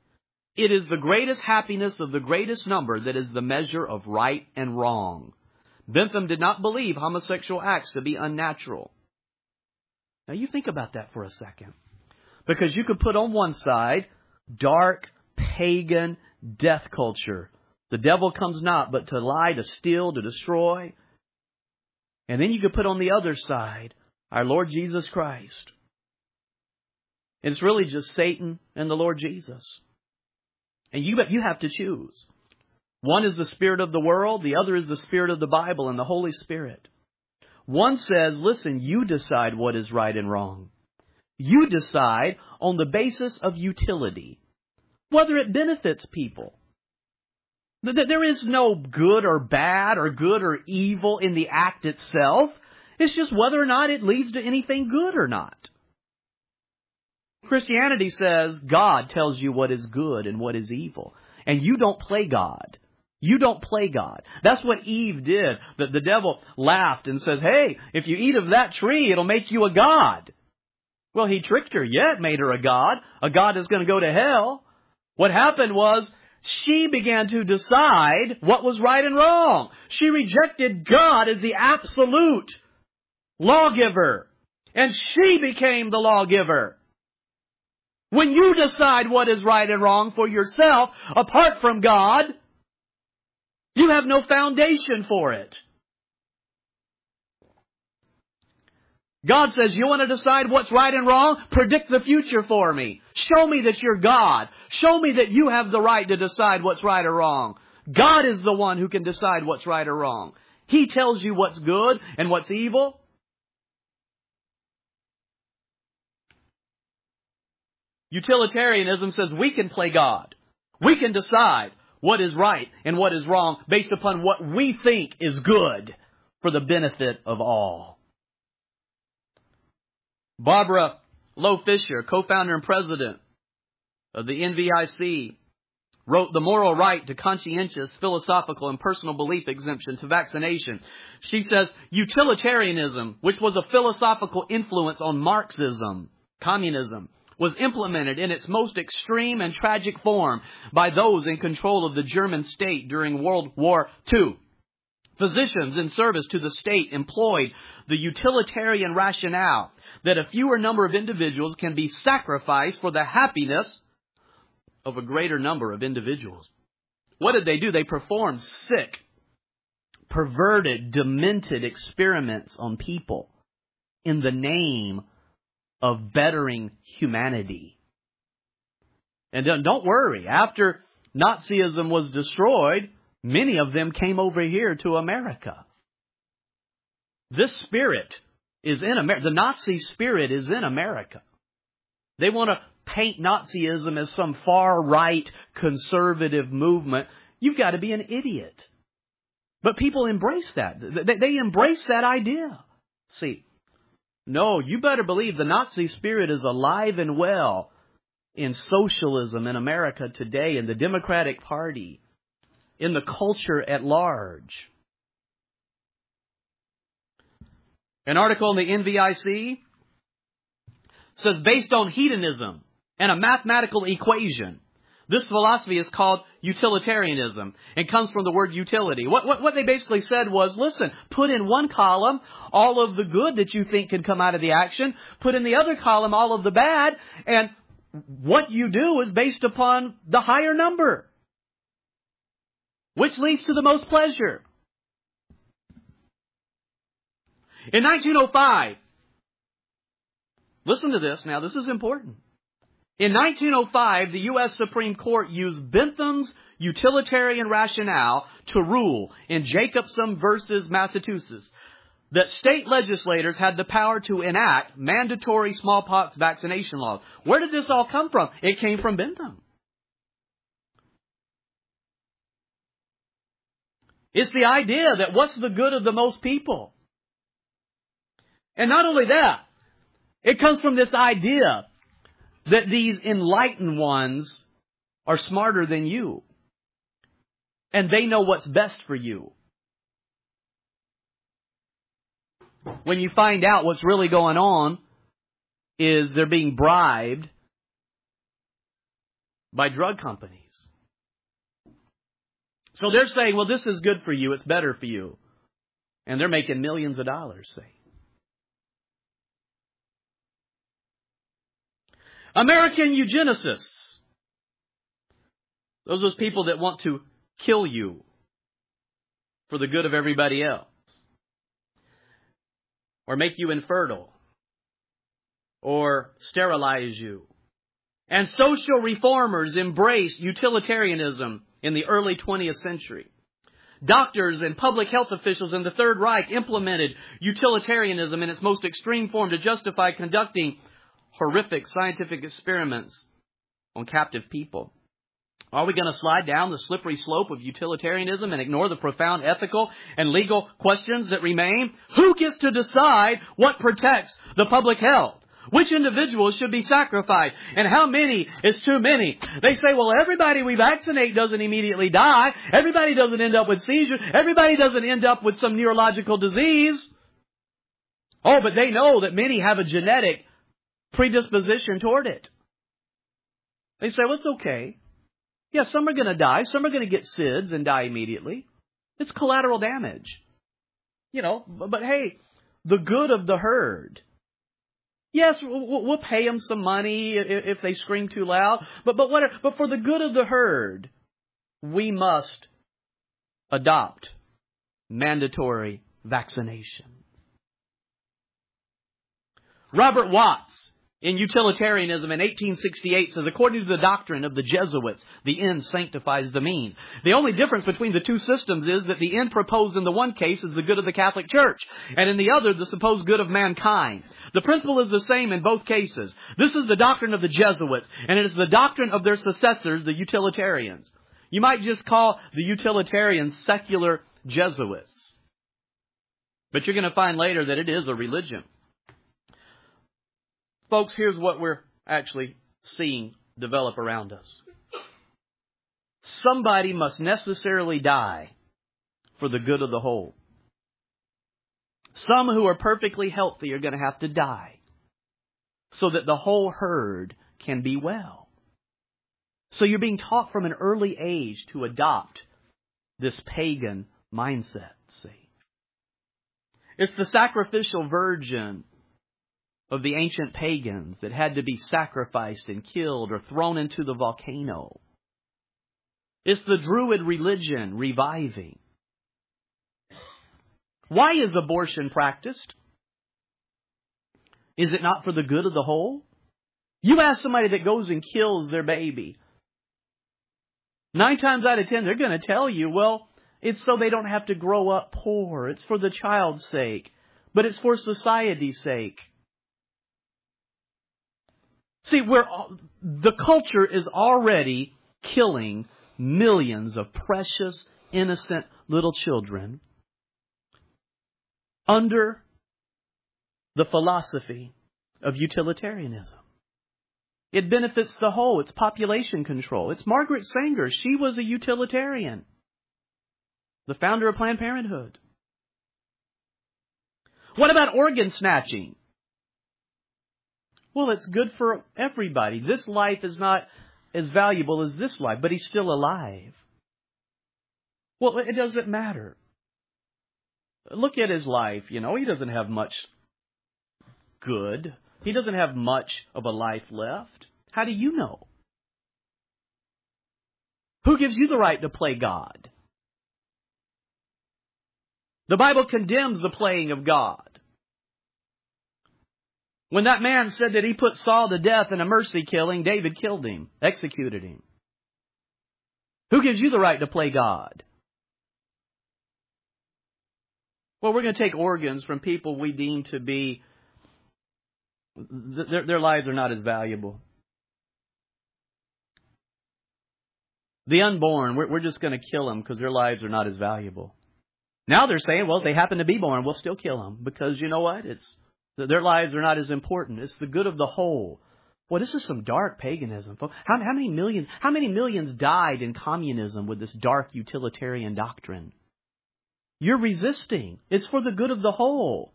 It is the greatest happiness of the greatest number that is the measure of right and wrong. Bentham did not believe homosexual acts to be unnatural. Now you think about that for a second. Because you could put on one side dark, pagan, death culture. The devil comes not but to lie, to steal, to destroy. And then you could put on the other side our Lord Jesus Christ. It's really just Satan and the Lord Jesus. And you have to choose. One is the spirit of the world. The other is the spirit of the Bible and the Holy Spirit. One says, listen, you decide what is right and wrong. You decide on the basis of utility, whether it benefits people. There is no good or bad or good or evil in the act itself. It's just whether or not it leads to anything good or not. Christianity says God tells you what is good and what is evil. And you don't play God. You don't play God. That's what Eve did. The devil laughed and says, hey, if you eat of that tree, it'll make you a god. Well, he tricked her. Yeah, it made her a god that's going to go to hell. What happened was she began to decide what was right and wrong. She rejected God as the absolute lawgiver. And she became the lawgiver. When you decide what is right and wrong for yourself, apart from God, you have no foundation for it. God says, you want to decide what's right and wrong? Predict the future for me. Show me that you're God. Show me that you have the right to decide what's right or wrong. God is the one who can decide what's right or wrong. He tells you what's good and what's evil. Utilitarianism says we can play God. We can decide what is right and what is wrong based upon what we think is good for the benefit of all. Barbara Lowe Fisher, co-founder and president of the NVIC, wrote The Moral Right to Conscientious, Philosophical, and Personal Belief Exemption to Vaccination. She says, utilitarianism, which was a philosophical influence on Marxism, communism, was implemented in its most extreme and tragic form by those in control of the German state during World War II. Physicians in service to the state employed the utilitarian rationale that a fewer number of individuals can be sacrificed for the happiness of a greater number of individuals. What did they do? They performed sick, perverted, demented experiments on people in the name of bettering humanity. And don't worry, after Nazism was destroyed, many of them came over here to America. This spirit is in America. The Nazi spirit is in America. They want to paint Nazism as some far-right conservative movement. You've got to be an idiot. But people embrace that. They embrace that idea. See, no, you better believe the Nazi spirit is alive and well in socialism in America today, in the Democratic Party, in the culture at large. An article in the NVIC says, based on hedonism and a mathematical equation, this philosophy is called utilitarianism and comes from the word utility. What they basically said was, listen, put in one column all of the good that you think can come out of the action, put in the other column all of the bad, and what you do is based upon the higher number, which leads to the most pleasure. In 1905, listen to this now, this is important. In 1905, the U.S. Supreme Court used Bentham's utilitarian rationale to rule in Jacobson versus Massachusetts that state legislators had the power to enact mandatory smallpox vaccination laws. Where did this all come from? It came from Bentham. It's the idea that what's the good of the most people? And not only that, it comes from this idea that these enlightened ones are smarter than you. And they know what's best for you. When you find out what's really going on is they're being bribed by drug companies. So they're saying, well, this is good for you. It's better for you. And they're making millions of dollars, see. American eugenicists. Those are those people that want to kill you for the good of everybody else. Or make you infertile. Or sterilize you. And social reformers embraced utilitarianism in the early 20th century. Doctors and public health officials in the Third Reich implemented utilitarianism in its most extreme form to justify conducting horrific scientific experiments on captive people. Are we going to slide down the slippery slope of utilitarianism and ignore the profound ethical and legal questions that remain? Who gets to decide what protects the public health? Which individuals should be sacrificed? And how many is too many? They say, well, everybody we vaccinate doesn't immediately die. Everybody doesn't end up with seizures. Everybody doesn't end up with some neurological disease. Oh, but they know that many have a genetic predisposition toward it. They say, well, it's okay. Yeah, some are going to die. Some are going to get SIDS and die immediately. It's collateral damage. But hey, the good of the herd. Yes, we'll pay them some money if they scream too loud. But for the good of the herd, we must adopt mandatory vaccination. Robert Watts, in Utilitarianism in 1868, says, according to the doctrine of the Jesuits, the end sanctifies the means. The only difference between the two systems is that the end proposed in the one case is the good of the Catholic Church, and in the other, the supposed good of mankind. The principle is the same in both cases. This is the doctrine of the Jesuits, and it is the doctrine of their successors, the Utilitarians. You might just call the Utilitarians secular Jesuits. But you're going to find later that it is a religion. Folks, here's what we're actually seeing develop around us. Somebody must necessarily die for the good of the whole. Some who are perfectly healthy are going to have to die so that the whole herd can be well. So you're being taught from an early age to adopt this pagan mindset, see. It's the sacrificial virgin of the ancient pagans that had to be sacrificed and killed or thrown into the volcano. It's the Druid religion reviving. Why is abortion practiced? Is it not for the good of the whole? You ask somebody that goes and kills their baby. 9 times out of 10, they're going to tell you, well, it's so they don't have to grow up poor. It's for the child's sake. But it's for society's sake. See, the culture is already killing millions of precious, innocent little children under the philosophy of utilitarianism. It benefits the whole. It's population control. It's Margaret Sanger. She was a utilitarian. The founder of Planned Parenthood. What about organ snatching? Well, it's good for everybody. This life is not as valuable as this life, but he's still alive. Well, it doesn't matter. Look at his life. He doesn't have much good. He doesn't have much of a life left. How do you know? Who gives you the right to play God? The Bible condemns the playing of God. When that man said that he put Saul to death in a mercy killing, David killed him, executed him. Who gives you the right to play God? Well, we're going to take organs from people we deem to be, their lives are not as valuable. The unborn, we're just going to kill them because their lives are not as valuable. Now they're saying, well, if they happen to be born, we'll still kill them because you know what? Their lives are not as important. It's the good of the whole. Well, this is some dark paganism. How many millions died in communism with this dark utilitarian doctrine? You're resisting. It's for the good of the whole.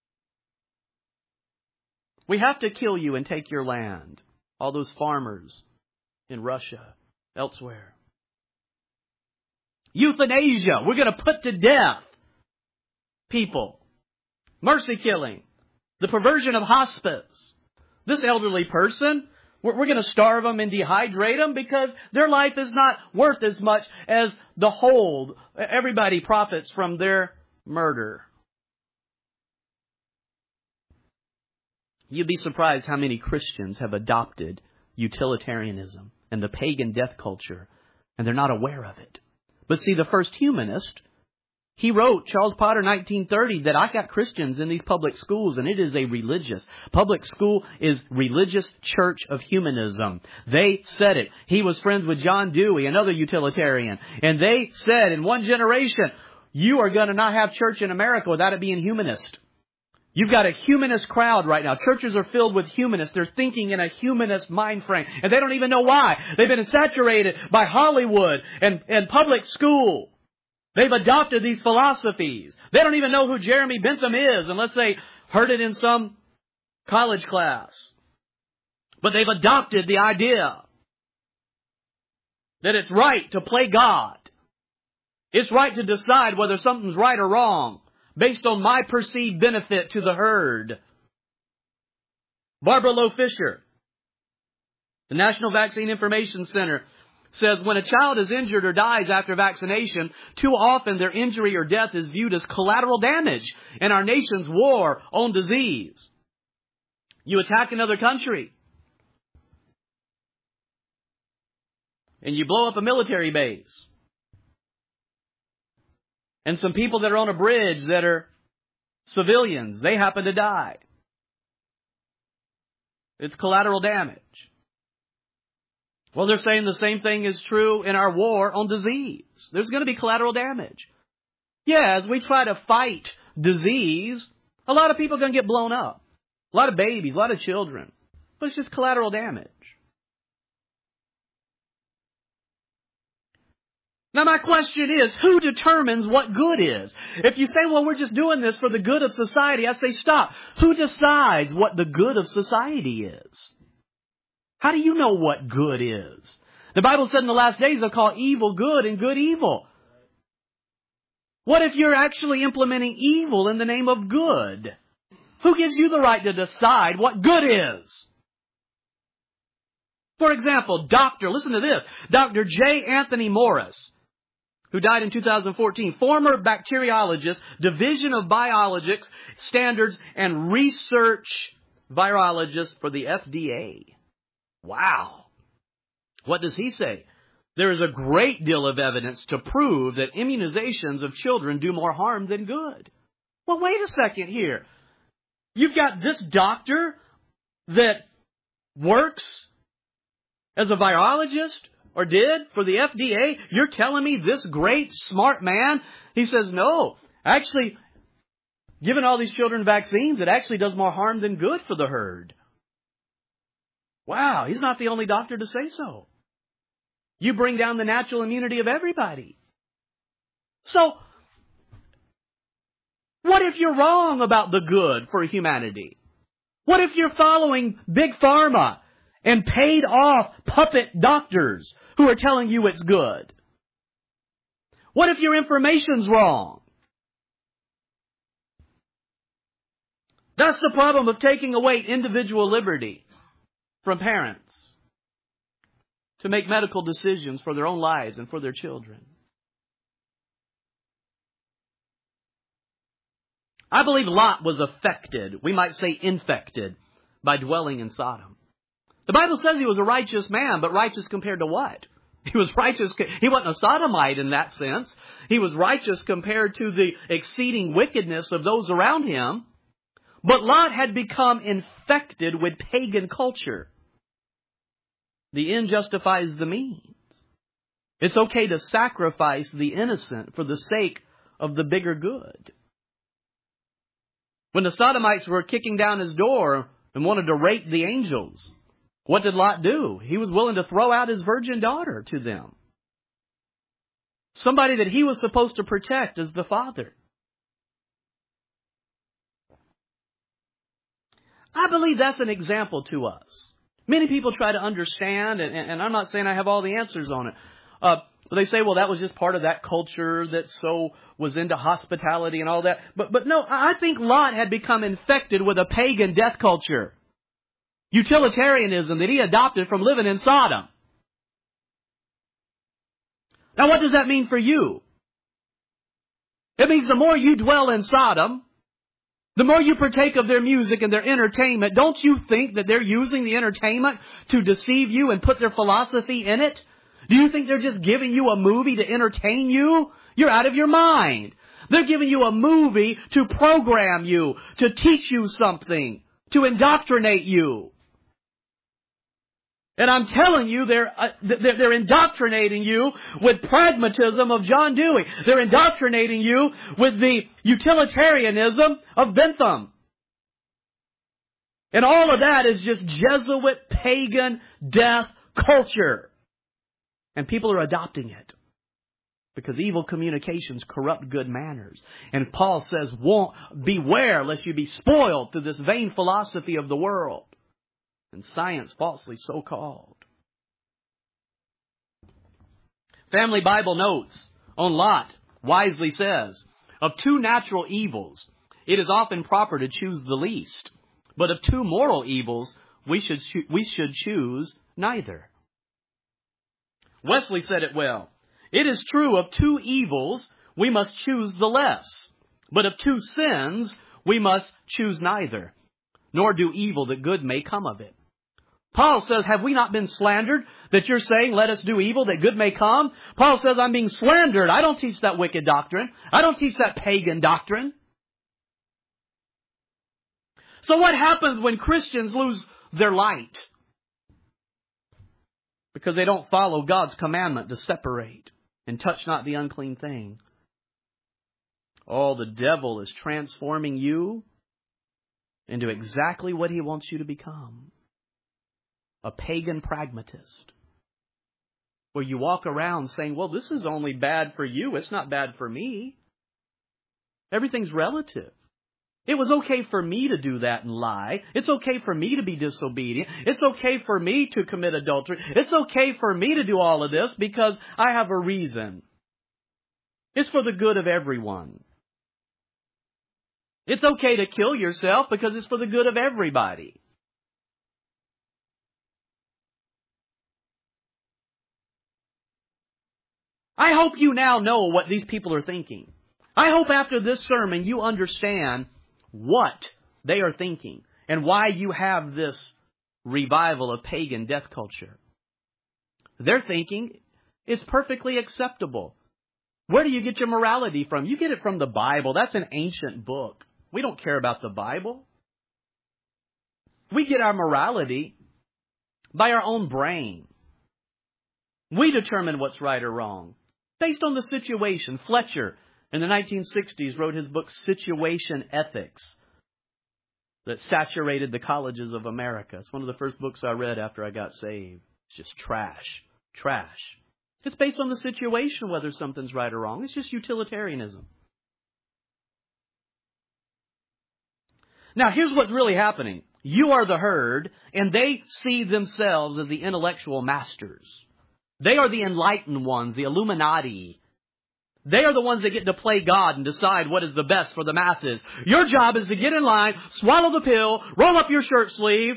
We have to kill you and take your land. All those farmers in Russia, elsewhere. Euthanasia. We're going to put to death people. Mercy killing. The perversion of hospice. This elderly person, we're going to starve them and dehydrate them because their life is not worth as much as the whole. Everybody profits from their murder. You'd be surprised how many Christians have adopted utilitarianism and the pagan death culture, and they're not aware of it. But see, the first humanist, he wrote, Charles Potter, 1930, that I got Christians in these public schools, and it is a religious. Public school is religious church of humanism. They said it. He was friends with John Dewey, another utilitarian. And they said, in one generation, you are going to not have church in America without it being humanist. You've got a humanist crowd right now. Churches are filled with humanists. They're thinking in a humanist mind frame. And they don't even know why. They've been saturated by Hollywood and public school. They've adopted these philosophies. They don't even know who Jeremy Bentham is unless they heard it in some college class. But they've adopted the idea that it's right to play God. It's right to decide whether something's right or wrong based on my perceived benefit to the herd. Barbara Lowe Fisher, the National Vaccine Information Center, says when a child is injured or dies after vaccination, too often their injury or death is viewed as collateral damage in our nation's war on disease. You attack another country, and you blow up a military base, and some people that are on a bridge that are civilians, they happen to die. It's collateral damage. Well, they're saying the same thing is true in our war on disease. There's going to be collateral damage. Yeah, as we try to fight disease, a lot of people are going to get blown up. A lot of babies, a lot of children. But it's just collateral damage. Now my question is, who determines what good is? If you say, well, we're just doing this for the good of society, I say, stop. Who decides what the good of society is? How do you know what good is? The Bible said in the last days they'll call evil good and good evil. What if you're actually implementing evil in the name of good? Who gives you the right to decide what good is? For example, listen to this, Dr. J. Anthony Morris, who died in 2014, former bacteriologist, Division of Biologics, Standards, and Research Virologist for the FDA. Wow. What does he say? There is a great deal of evidence to prove that immunizations of children do more harm than good. Well, wait a second here. You've got this doctor that works as a virologist, or did, for the FDA. You're telling me this great, smart man, he says, no, actually, giving all these children vaccines, it actually does more harm than good for the herd. Wow, he's not the only doctor to say so. You bring down the natural immunity of everybody. So, what if you're wrong about the good for humanity? What if you're following Big Pharma and paid off puppet doctors who are telling you it's good? What if your information's wrong? That's the problem of taking away individual liberty from parents to make medical decisions for their own lives and for their children. I believe Lot was affected, we might say infected, by dwelling in Sodom. The Bible says he was a righteous man, but righteous compared to what? He was righteous. He wasn't a sodomite in that sense. He was righteous compared to the exceeding wickedness of those around him. But Lot had become infected with pagan culture. The end justifies the means. It's okay to sacrifice the innocent for the sake of the bigger good. When the Sodomites were kicking down his door and wanted to rape the angels, what did Lot do? He was willing to throw out his virgin daughter to them. Somebody that he was supposed to protect as the father. I believe that's an example to us. Many people try to understand, and I'm not saying I have all the answers on it. Well, they say, well, that was just part of that culture that so was into hospitality and all that. But no, I think Lot had become infected with a pagan death culture. Utilitarianism that he adopted from living in Sodom. Now, what does that mean for you? It means the more you dwell in Sodom, the more you partake of their music and their entertainment, don't you think that they're using the entertainment to deceive you and put their philosophy in it? Do you think they're just giving you a movie to entertain you? You're out of your mind. They're giving you a movie to program you, to teach you something, to indoctrinate you. And I'm telling you, they're indoctrinating you with pragmatism of John Dewey. They're indoctrinating you with the utilitarianism of Bentham. And all of that is just Jesuit, pagan, death culture. And people are adopting it. Because evil communications corrupt good manners. And Paul says, beware lest you be spoiled through this vain philosophy of the world. And science falsely so called. Family Bible Notes on Lot wisely says, of two natural evils, it is often proper to choose the least. But of two moral evils, we should choose neither. Wesley said it well. It is true of two evils, we must choose the less. But of two sins, we must choose neither. Nor do evil that good may come of it. Paul says, have we not been slandered that you're saying, let us do evil that good may come? Paul says, I'm being slandered. I don't teach that wicked doctrine. I don't teach that pagan doctrine. So what happens when Christians lose their light? Because they don't follow God's commandment to separate and touch not the unclean thing. Oh, the devil is transforming you into exactly what he wants you to become. A pagan pragmatist. Where you walk around saying, well, this is only bad for you. It's not bad for me. Everything's relative. It was okay for me to do that and lie. It's okay for me to be disobedient. It's okay for me to commit adultery. It's okay for me to do all of this because I have a reason. It's for the good of everyone. It's okay to kill yourself because it's for the good of everybody. I hope you now know what these people are thinking. I hope after this sermon you understand what they are thinking and why you have this revival of pagan death culture. Their thinking is perfectly acceptable. Where do you get your morality from? You get it from the Bible. That's an ancient book. We don't care about the Bible. We get our morality by our own brain. We determine what's right or wrong based on the situation. Fletcher, in the 1960s, wrote his book, Situation Ethics, that saturated the colleges of America. It's one of the first books I read after I got saved. It's just trash. Trash. It's based on the situation, whether something's right or wrong. It's just utilitarianism. Now, here's what's really happening. You are the herd, and they see themselves as the intellectual masters. They are the enlightened ones, the Illuminati. They are the ones that get to play God and decide what is the best for the masses. Your job is to get in line, swallow the pill, roll up your shirt sleeve,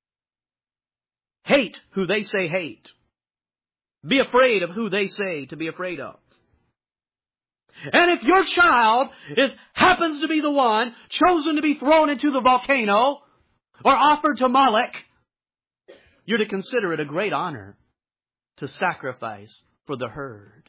hate who they say hate. Be afraid of who they say to be afraid of. And if your child happens to be the one chosen to be thrown into the volcano or offered to Moloch, you're to consider it a great honor to sacrifice for the herd.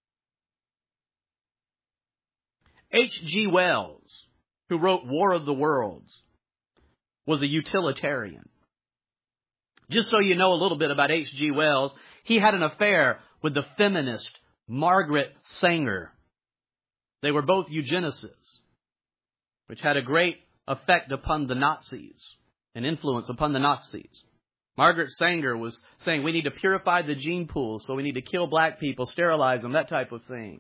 H.G. Wells, who wrote War of the Worlds, was a utilitarian. Just so you know a little bit about H.G. Wells, he had an affair with the feminist Margaret Sanger. They were both eugenicists, which had a great effect upon the Nazis, an influence upon the Nazis. Margaret Sanger was saying we need to purify the gene pool, so we need to kill black people, sterilize them, that type of thing.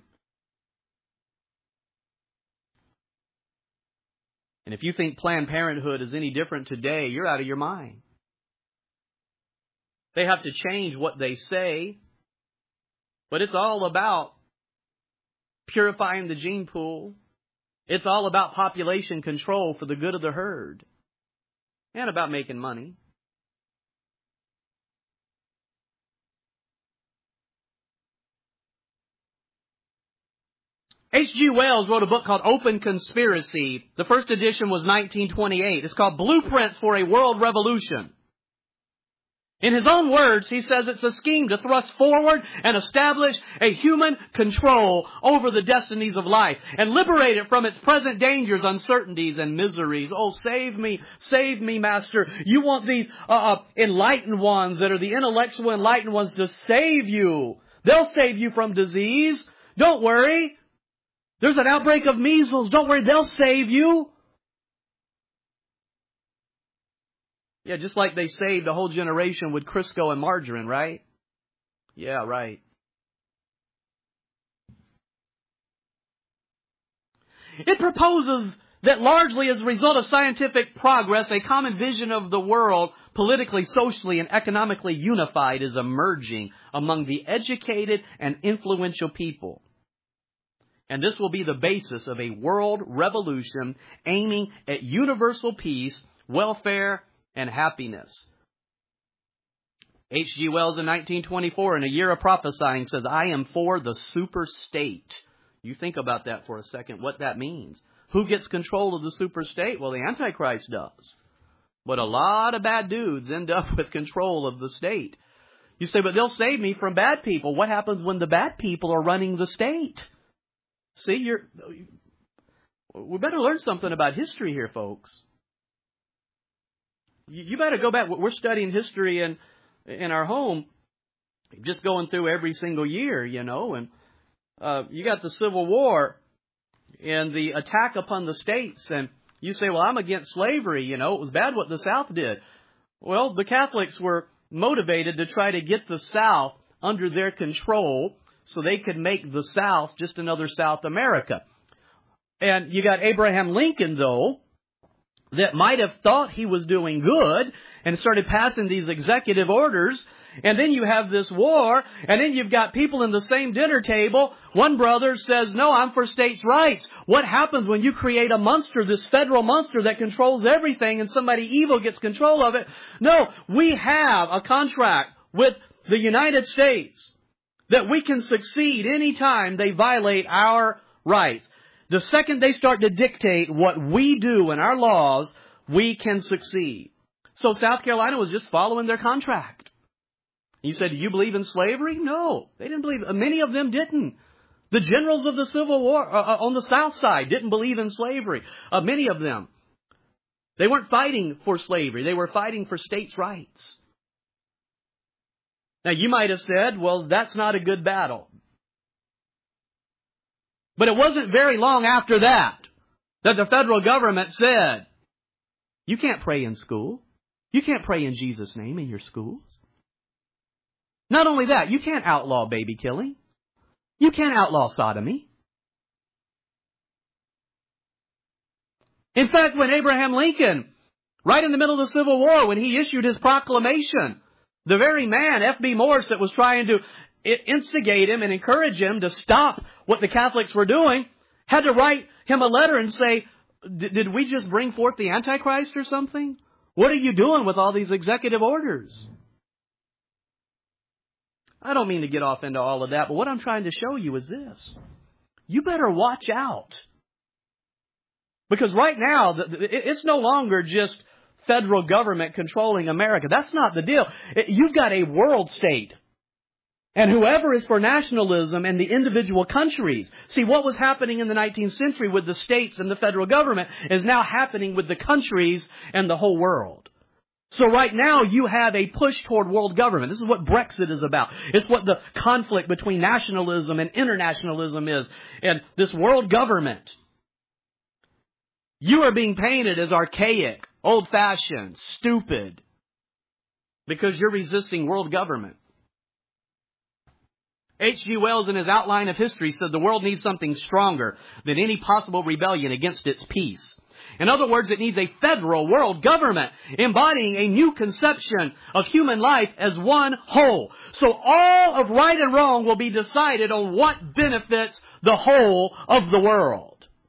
And if you think Planned Parenthood is any different today, you're out of your mind. They have to change what they say, But it's all about purifying the gene pool. It's all about population control for the good of the herd. And about making money. H.G. Wells wrote a book called Open Conspiracy. The first edition was 1928. It's called Blueprints for a World Revolution. In his own words, he says it's a scheme to thrust forward and establish a human control over the destinies of life and liberate it from its present dangers, uncertainties, and miseries. Oh, save me, Master. You want these enlightened ones that are the intellectual enlightened ones to save you. They'll save you from disease. Don't worry. There's an outbreak of measles. Don't worry, they'll save you. Yeah, just like they saved a whole generation with Crisco and margarine, right? Yeah, right. It proposes that largely as a result of scientific progress, a common vision of the world, politically, socially, and economically unified, is emerging among the educated and influential people. And this will be the basis of a world revolution aiming at universal peace, welfare, and happiness. H.G. Wells in 1924, in A Year of Prophesying, says, I am for the super state. You think about that for a second, what that means. Who gets control of the super state? Well, the Antichrist does. But a lot of bad dudes end up with control of the state. You say, but they'll save me from bad people. What happens when the bad people are running the state? See, we better learn something about history here, folks. You better go back. We're studying history in our home, just going through every single year, and you got the Civil War and the attack upon the states, and you say, well, I'm against slavery, it was bad what the South did. Well, the Catholics were motivated to try to get the South under their control so they could make the South just another South America. And you got Abraham Lincoln, though, that might have thought he was doing good and started passing these executive orders. And then you have this war, and then you've got people in the same dinner table. One brother says, no, I'm for states' rights. What happens when you create a monster, this federal monster that controls everything, and somebody evil gets control of it? No, we have a contract with the United States that we can succeed anytime they violate our rights. The second they start to dictate what we do in our laws, we can succeed. So South Carolina was just following their contract. You said, do you believe in slavery? No, they didn't believe. Many of them didn't. The generals of the Civil War on the South side didn't believe in slavery. Many of them. They weren't fighting for slavery. They were fighting for states' rights. Now, you might have said, well, that's not a good battle. But it wasn't very long after that the federal government said, you can't pray in school. You can't pray in Jesus' name in your schools. Not only that, you can't outlaw baby killing. You can't outlaw sodomy. In fact, when Abraham Lincoln, right in the middle of the Civil War, when he issued his proclamation, the very man, F.B. Morse, that was trying to instigate him and encourage him to stop what the Catholics were doing, had to write him a letter and say, did we just bring forth the Antichrist or something? What are you doing with all these executive orders? I don't mean to get off into all of that, but what I'm trying to show you is this. You better watch out. Because right now, it's no longer just federal government controlling America. That's not the deal. You've got a world state. And whoever is for nationalism and the individual countries. See, what was happening in the 19th century with the states and the federal government is now happening with the countries and the whole world. So right now you have a push toward world government. This is what Brexit is about. It's what the conflict between nationalism and internationalism is. And this world government. You are being painted as archaic, old-fashioned, stupid. Because you're resisting world government. H.G. Wells in his Outline of History said the world needs something stronger than any possible rebellion against its peace. In other words, it needs a federal world government embodying a new conception of human life as one whole. So all of right and wrong will be decided on what benefits the whole of the world.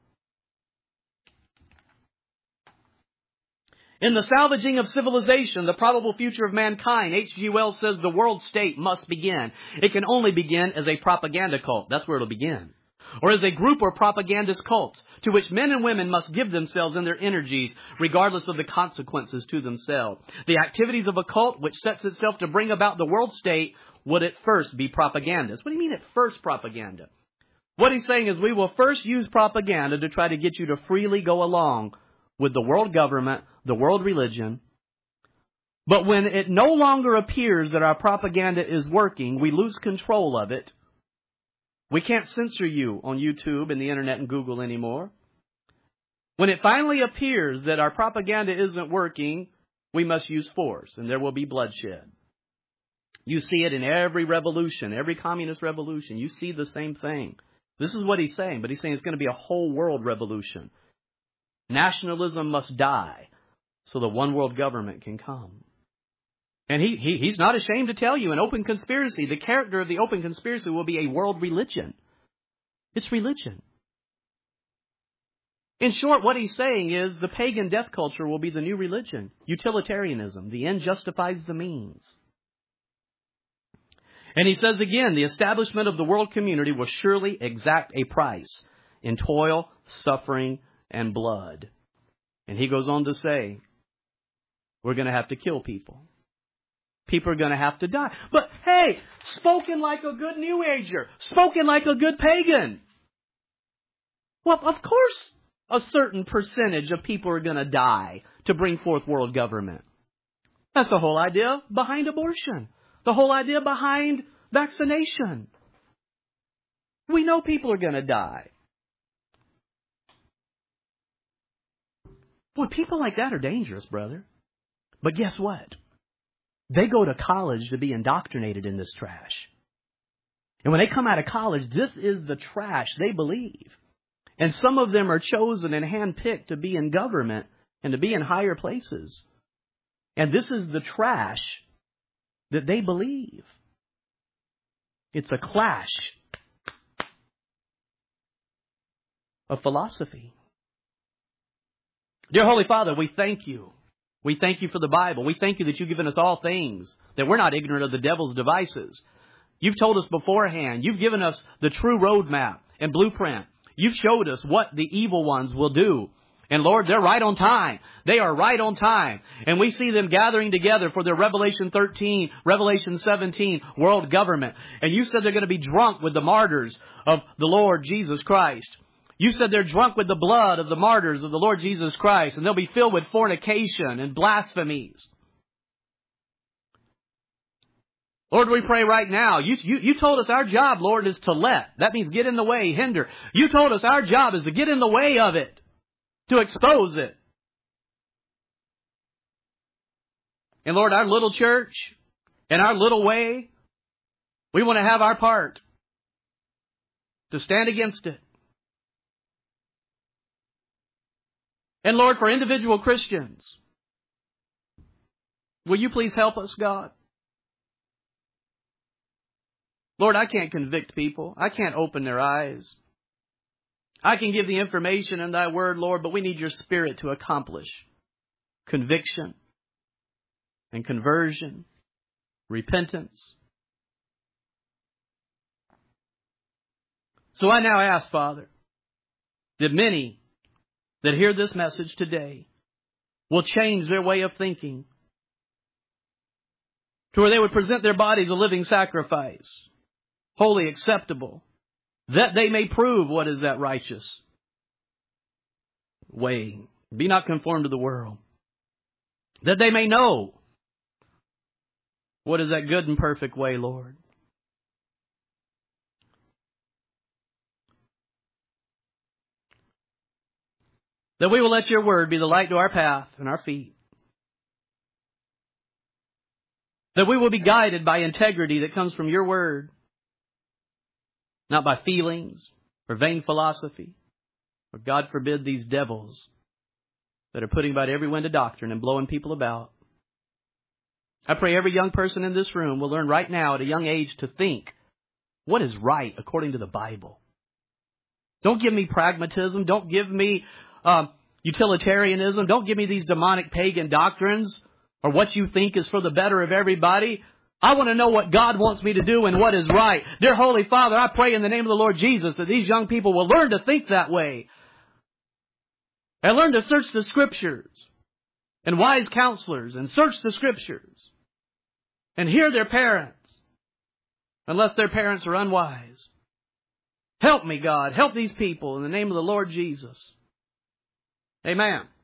In The Salvaging of Civilization, the Probable Future of Mankind, H.G. Wells says the world state must begin. It can only begin as a propaganda cult. That's where it'll begin. Or as a group or propagandist cults to which men and women must give themselves and their energies regardless of the consequences to themselves. The activities of a cult which sets itself to bring about the world state would at first be propagandist. What do you mean at first propaganda? What he's saying is we will first use propaganda to try to get you to freely go along with the world government, the world religion. But when it no longer appears that our propaganda is working, we lose control of it. We can't censor you on YouTube and the internet and Google anymore. When it finally appears that our propaganda isn't working, we must use force, and there will be bloodshed. You see it in every revolution, every communist revolution. You see the same thing. This is what he's saying, but he's saying it's going to be a whole world revolution. Nationalism must die so the one world government can come. And he's not ashamed to tell you an open conspiracy, the character of the open conspiracy will be a world religion. It's religion. In short, what he's saying is the pagan death culture will be the new religion. Utilitarianism. The end justifies the means. And he says again, the establishment of the world community will surely exact a price in toil, suffering, and blood. And he goes on to say, we're going to have to kill people. People are going to have to die. But hey, spoken like a good New Ager, spoken like a good pagan. Well, of course, a certain percentage of people are going to die to bring forth world government. That's the whole idea behind abortion. The whole idea behind vaccination. We know people are going to die. Boy, people like that are dangerous, brother. But guess what? They go to college to be indoctrinated in this trash. And when they come out of college, this is the trash they believe. And some of them are chosen and handpicked to be in government and to be in higher places. And this is the trash that they believe. It's a clash of philosophy. Dear Holy Father, we thank you. We thank you for the Bible. We thank you that you've given us all things, that we're not ignorant of the devil's devices. You've told us beforehand. You've given us the true roadmap and blueprint. You've showed us what the evil ones will do. And Lord, they're right on time. They are right on time. And we see them gathering together for their Revelation 13, Revelation 17 world government. And you said they're going to be drunk with the martyrs of the Lord Jesus Christ. You said they're drunk with the blood of the martyrs of the Lord Jesus Christ, and they'll be filled with fornication and blasphemies. Lord, we pray right now. You told us our job, Lord, is to let. That means get in the way, hinder. You told us our job is to get in the way of it, to expose it. And Lord, our little church and our little way, we want to have our part to stand against it. And Lord, for individual Christians, will you please help us, God? Lord, I can't convict people. I can't open their eyes. I can give the information in thy word, Lord, but we need your Spirit to accomplish conviction and conversion, repentance. So I now ask, Father, that many that hear this message today will change their way of thinking to where they would present their bodies a living sacrifice, wholly acceptable, that they may prove what is that righteous way. Be not conformed to the world, that they may know what is that good and perfect way, Lord. That we will let your word be the light to our path and our feet. That we will be guided by integrity that comes from your word, not by feelings or vain philosophy, or God forbid these devils that are putting about every wind of doctrine and blowing people about. I pray every young person in this room will learn right now at a young age to think what is right according to the Bible. Don't give me pragmatism. Don't give me utilitarianism. Don't give me these demonic pagan doctrines or what you think is for the better of everybody. I want to know what God wants me to do and what is right. Dear Holy Father, I pray in the name of the Lord Jesus that these young people will learn to think that way and learn to search the Scriptures and wise counselors and search the Scriptures and hear their parents unless their parents are unwise. Help me, God. Help these people in the name of the Lord Jesus. Amen.